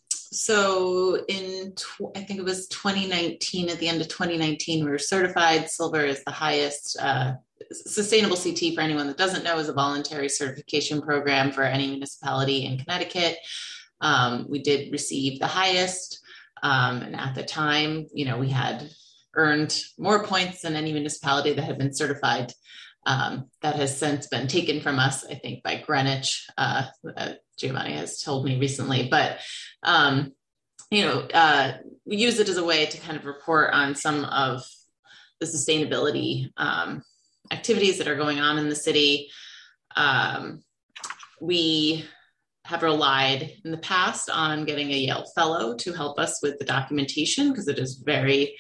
so in, tw- I think it was twenty nineteen, at the end of twenty nineteen, we were certified. Silver is the highest. Uh, Sustainable C T, for anyone that doesn't know, is a voluntary certification program for any municipality in Connecticut. Um, we did receive the highest. Um, and at the time, you know, we had earned more points than any municipality that had been certified. Um, that has since been taken from us, I think, by Greenwich. Uh, uh, Giovanni has told me recently, but, um, you know, uh, we use it as a way to kind of report on some of the sustainability um, activities that are going on in the city. Um, we have relied in the past on getting a Yale Fellow to help us with the documentation, because it is very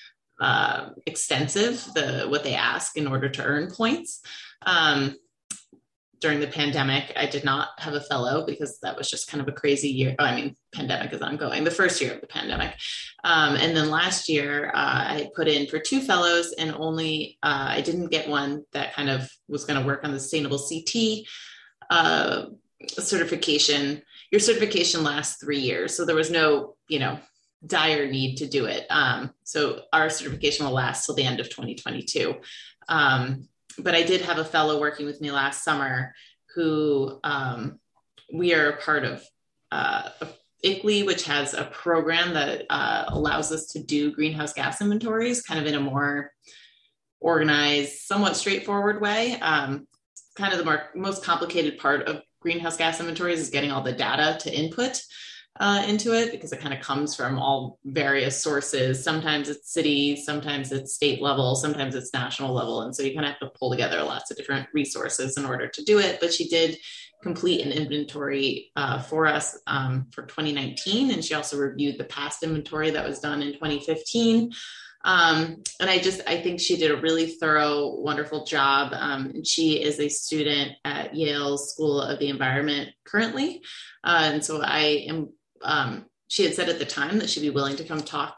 uh, extensive, the what they ask in order to earn points. Um, during the pandemic, I did not have a fellow because that was just kind of a crazy year. Oh, I mean, pandemic is ongoing, the first year of the pandemic. Um, and then last year, uh, I put in for two fellows, and only, uh, I didn't get one that kind of was going to work on the Sustainable C T uh, certification. Your certification lasts three years. So there was no, you know, dire need to do it. Um, so our certification will last till the end of twenty twenty-two. Um, but I did have a fellow working with me last summer who um, we are a part of uh, I C L I, which has a program that uh, allows us to do greenhouse gas inventories kind of in a more organized, somewhat straightforward way. Um, kind of the more, most complicated part of greenhouse gas inventories is getting all the data to input uh, into it, because it kind of comes from all various sources. Sometimes it's city, sometimes it's state level, sometimes it's national level. And so you kind of have to pull together lots of different resources in order to do it. But she did complete an inventory uh, for us um, for twenty nineteen. And she also reviewed the past inventory that was done in twenty fifteen. Um, and I just, I think she did a really thorough, wonderful job. Um, and she is a student at Yale School of the Environment currently. Uh, and so I am, um, she had said at the time that she'd be willing to come talk,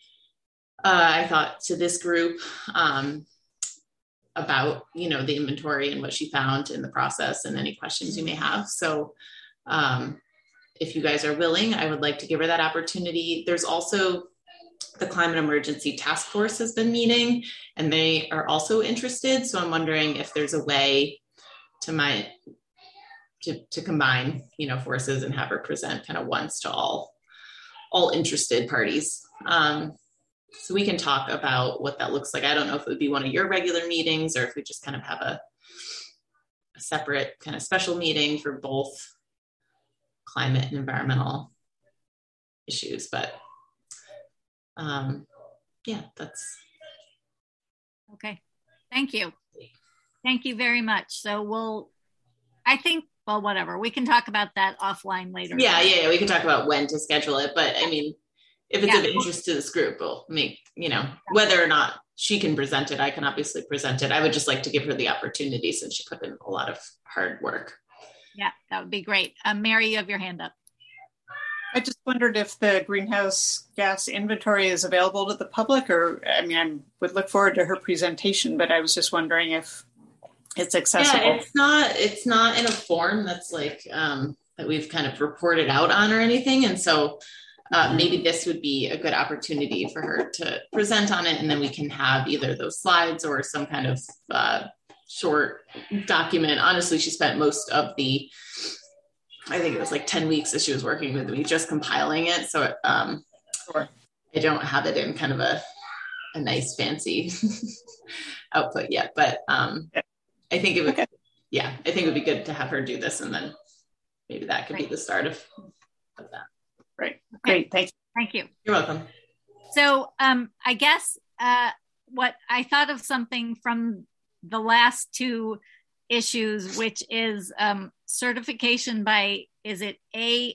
uh, I thought, to this group um, about, you know, the inventory and what she found in the process and any questions you may have. So um, if you guys are willing, I would like to give her that opportunity. There's also the Climate Emergency Task Force has been meeting, and they are also interested. So I'm wondering if there's a way to my to, to combine, you know, forces and have her present kind of once to all all interested parties. Um, so we can talk about what that looks like. I don't know if it would be one of your regular meetings or if we just kind of have a, a separate kind of special meeting for both climate and environmental issues, but Um, yeah, that's okay. Thank you. Thank you very much. So we'll, I think, well, whatever. We can talk about that offline later. Yeah, yeah, yeah. We can talk about when to schedule it. But I mean, if it's Yeah. of interest to this group, we'll make, you know, whether or not she can present it, I can obviously present it. I would just like to give her the opportunity since she put in a lot of hard work. Yeah, that would be great. Um, Mary, you have your hand up. I just wondered if the greenhouse gas inventory is available to the public, or, I mean, I would look forward to her presentation, but I was just wondering if it's accessible. Yeah, it's not, it's not in a form that's like, um, that we've kind of reported out on or anything. And so uh, maybe this would be a good opportunity for her to present on it. And then we can have either those slides or some kind of uh, short document. Honestly, she spent most of the, I think it was like ten weeks that she was working with me, just compiling it. So um, sure. I don't have it in kind of a, a nice fancy output yet, but um, I think it would, okay. yeah, I think it would be good to have her do this, and then maybe that could Great. be the start of, of that. Great. Great. Thank you. Thank you. You're welcome. So um, I guess uh, what I thought of something from the last two issues, which is um, certification by, is it A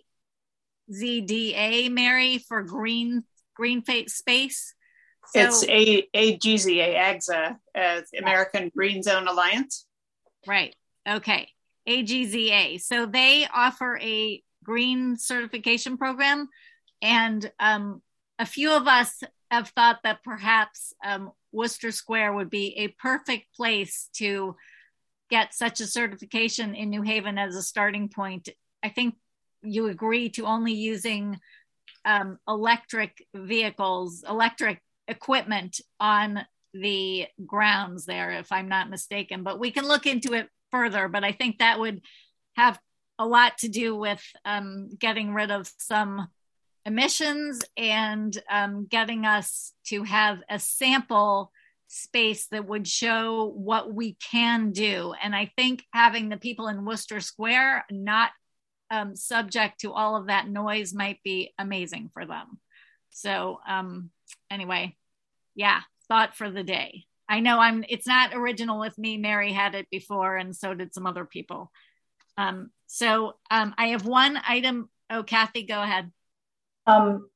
Z D A, Mary, for green green space? So, it's a A G Z A, A G Z A, uh, American Green Zone Alliance. Right. Okay. A G Z A. So they offer a green certification program, and um, a few of us have thought that perhaps um, Wooster Square would be a perfect place to get such a certification in New Haven as a starting point. I think you agree to only using um, electric vehicles, electric equipment on the grounds there, if I'm not mistaken, but we can look into it further. But I think that would have a lot to do with um, getting rid of some emissions and um, getting us to have a sample space that would show what we can do. And I think having the people in Wooster Square not um, subject to all of that noise might be amazing for them. So um, anyway, yeah, thought for the day. I know I'm, it's not original with me. Mary had it before, and so did some other people. Um, so um, I have one item. Oh, Kathy, go ahead. Um,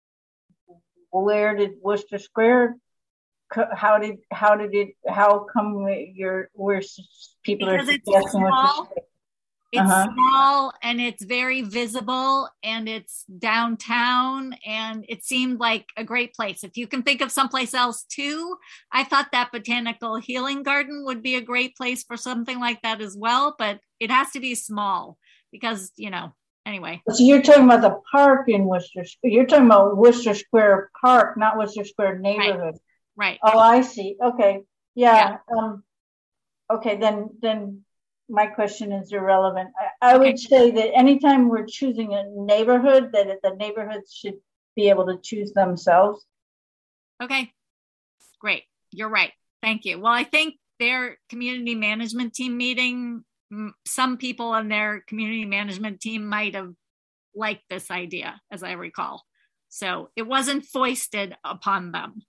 where did Wooster Square, how did, how did it, how come you're, where people because are it's suggesting small, Wooster Square? It's Uh-huh. small and it's very visible and it's downtown, and it seemed like a great place. If you can think of someplace else too, I thought that Botanical Healing Garden would be a great place for something like that as well, but it has to be small because, you know, anyway. So you're talking about the park in Worcester. You're talking about Worcester Square Park, not Worcester Square neighborhood. Right. Oh, I see. Okay. Yeah. yeah. Um, okay. Then, then my question is irrelevant. I, I okay. would say that anytime we're choosing a neighborhood, that the neighborhoods should be able to choose themselves. Okay. Great. You're right. Thank you. Well, I think their community management team meeting, some people on their community management team might have liked this idea, as I recall. So it wasn't foisted upon them.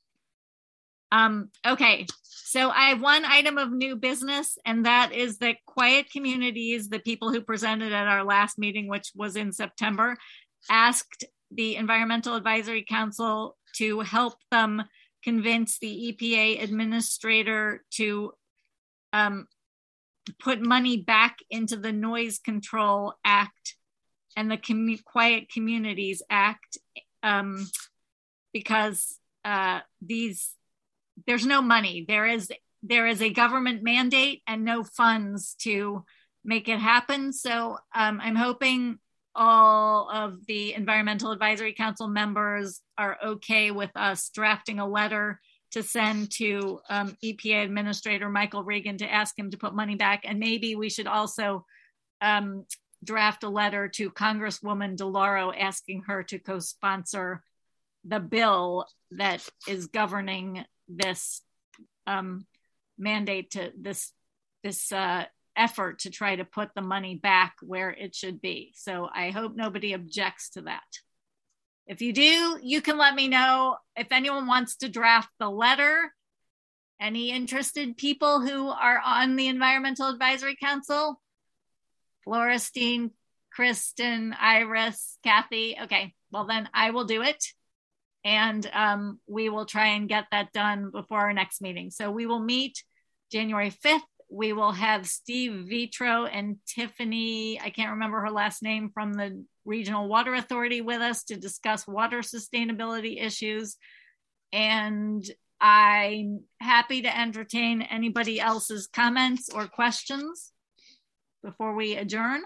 Um, okay, so I have one item of new business, and that is that Quiet Communities, the people who presented at our last meeting, which was in September, asked the Environmental Advisory Council to help them convince the E P A administrator to um, put money back into the Noise Control Act and the Com- Quiet Communities Act um, because uh, these there's no money. There is there is a government mandate and no funds to make it happen. So um, I'm hoping all of the Environmental Advisory Council members are okay with us drafting a letter to send to um, E P A Administrator Michael Regan to ask him to put money back. And maybe we should also um, draft a letter to Congresswoman DeLauro asking her to co-sponsor the bill that is governing this um, mandate to this this uh, effort to try to put the money back where it should be. So I hope nobody objects to that. If you do, you can let me know. If anyone wants to draft the letter Any interested people who are on the Environmental Advisory Council? Floristine, Kristen, Iris, Kathy. Okay, well then I will do it. And um, we will try and get that done before our next meeting. So we will meet January fifth. We will have Steve Vitro and Tiffany, I can't remember her last name, from the Regional Water Authority with us to discuss water sustainability issues. And I'm happy to entertain anybody else's comments or questions before we adjourn.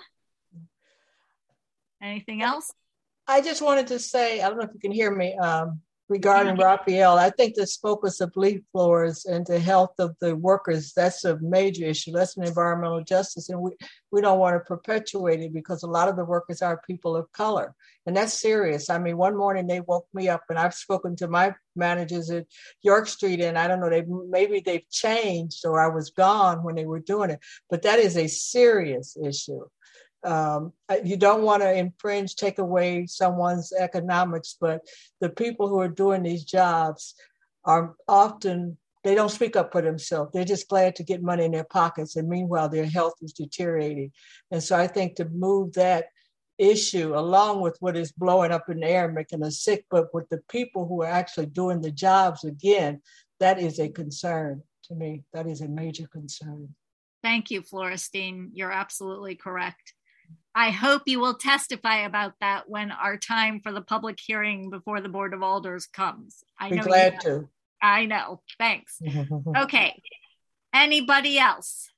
Anything else? I just wanted to say, I don't know if you can hear me, um, regarding Raphael. I think this focus of leaf blowers and the health of the workers, that's a major issue. That's an environmental justice. And we, we don't want to perpetuate it because a lot of the workers are people of color. And that's serious. I mean, one morning they woke me up, and I've spoken to my managers at York Street, and I don't know, they maybe they've changed or I was gone when they were doing it. But that is a serious issue. Um, you don't want to infringe, take away someone's economics, but the people who are doing these jobs are often, they don't speak up for themselves. They're just glad to get money in their pockets. And meanwhile, their health is deteriorating. And so I think to move that issue along with what is blowing up in the air, making us sick, but with the people who are actually doing the jobs again, that is a concern to me. That is a major concern. Thank you, Floristine. You're absolutely correct. I hope you will testify about that when our time for the public hearing before the Board of Alders comes. I Be know glad you to. I know. Thanks. Okay. Anybody else?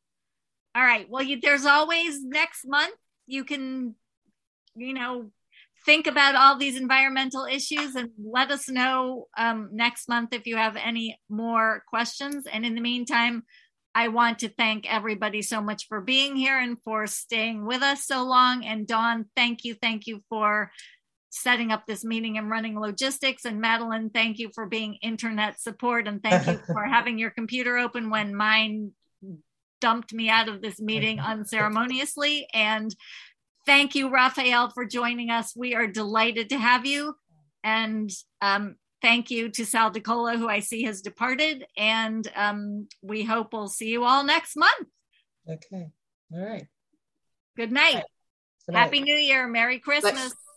All right. Well, you, there's always next month. You can, you know, think about all these environmental issues and let us know um, next month if you have any more questions. And in the meantime, I want to thank everybody so much for being here and for staying with us so long. And Dawn, thank you. Thank you for setting up this meeting and running logistics. And Madeline, thank you for being internet support. And thank you for having your computer open when mine dumped me out of this meeting unceremoniously. And thank you, Raphael, for joining us. We are delighted to have you. And um, thank you to Sal DiCola, who I see has departed. And um, we hope we'll see you all next month. Okay. All right. Good night. Good night. Happy New Year. Merry Christmas.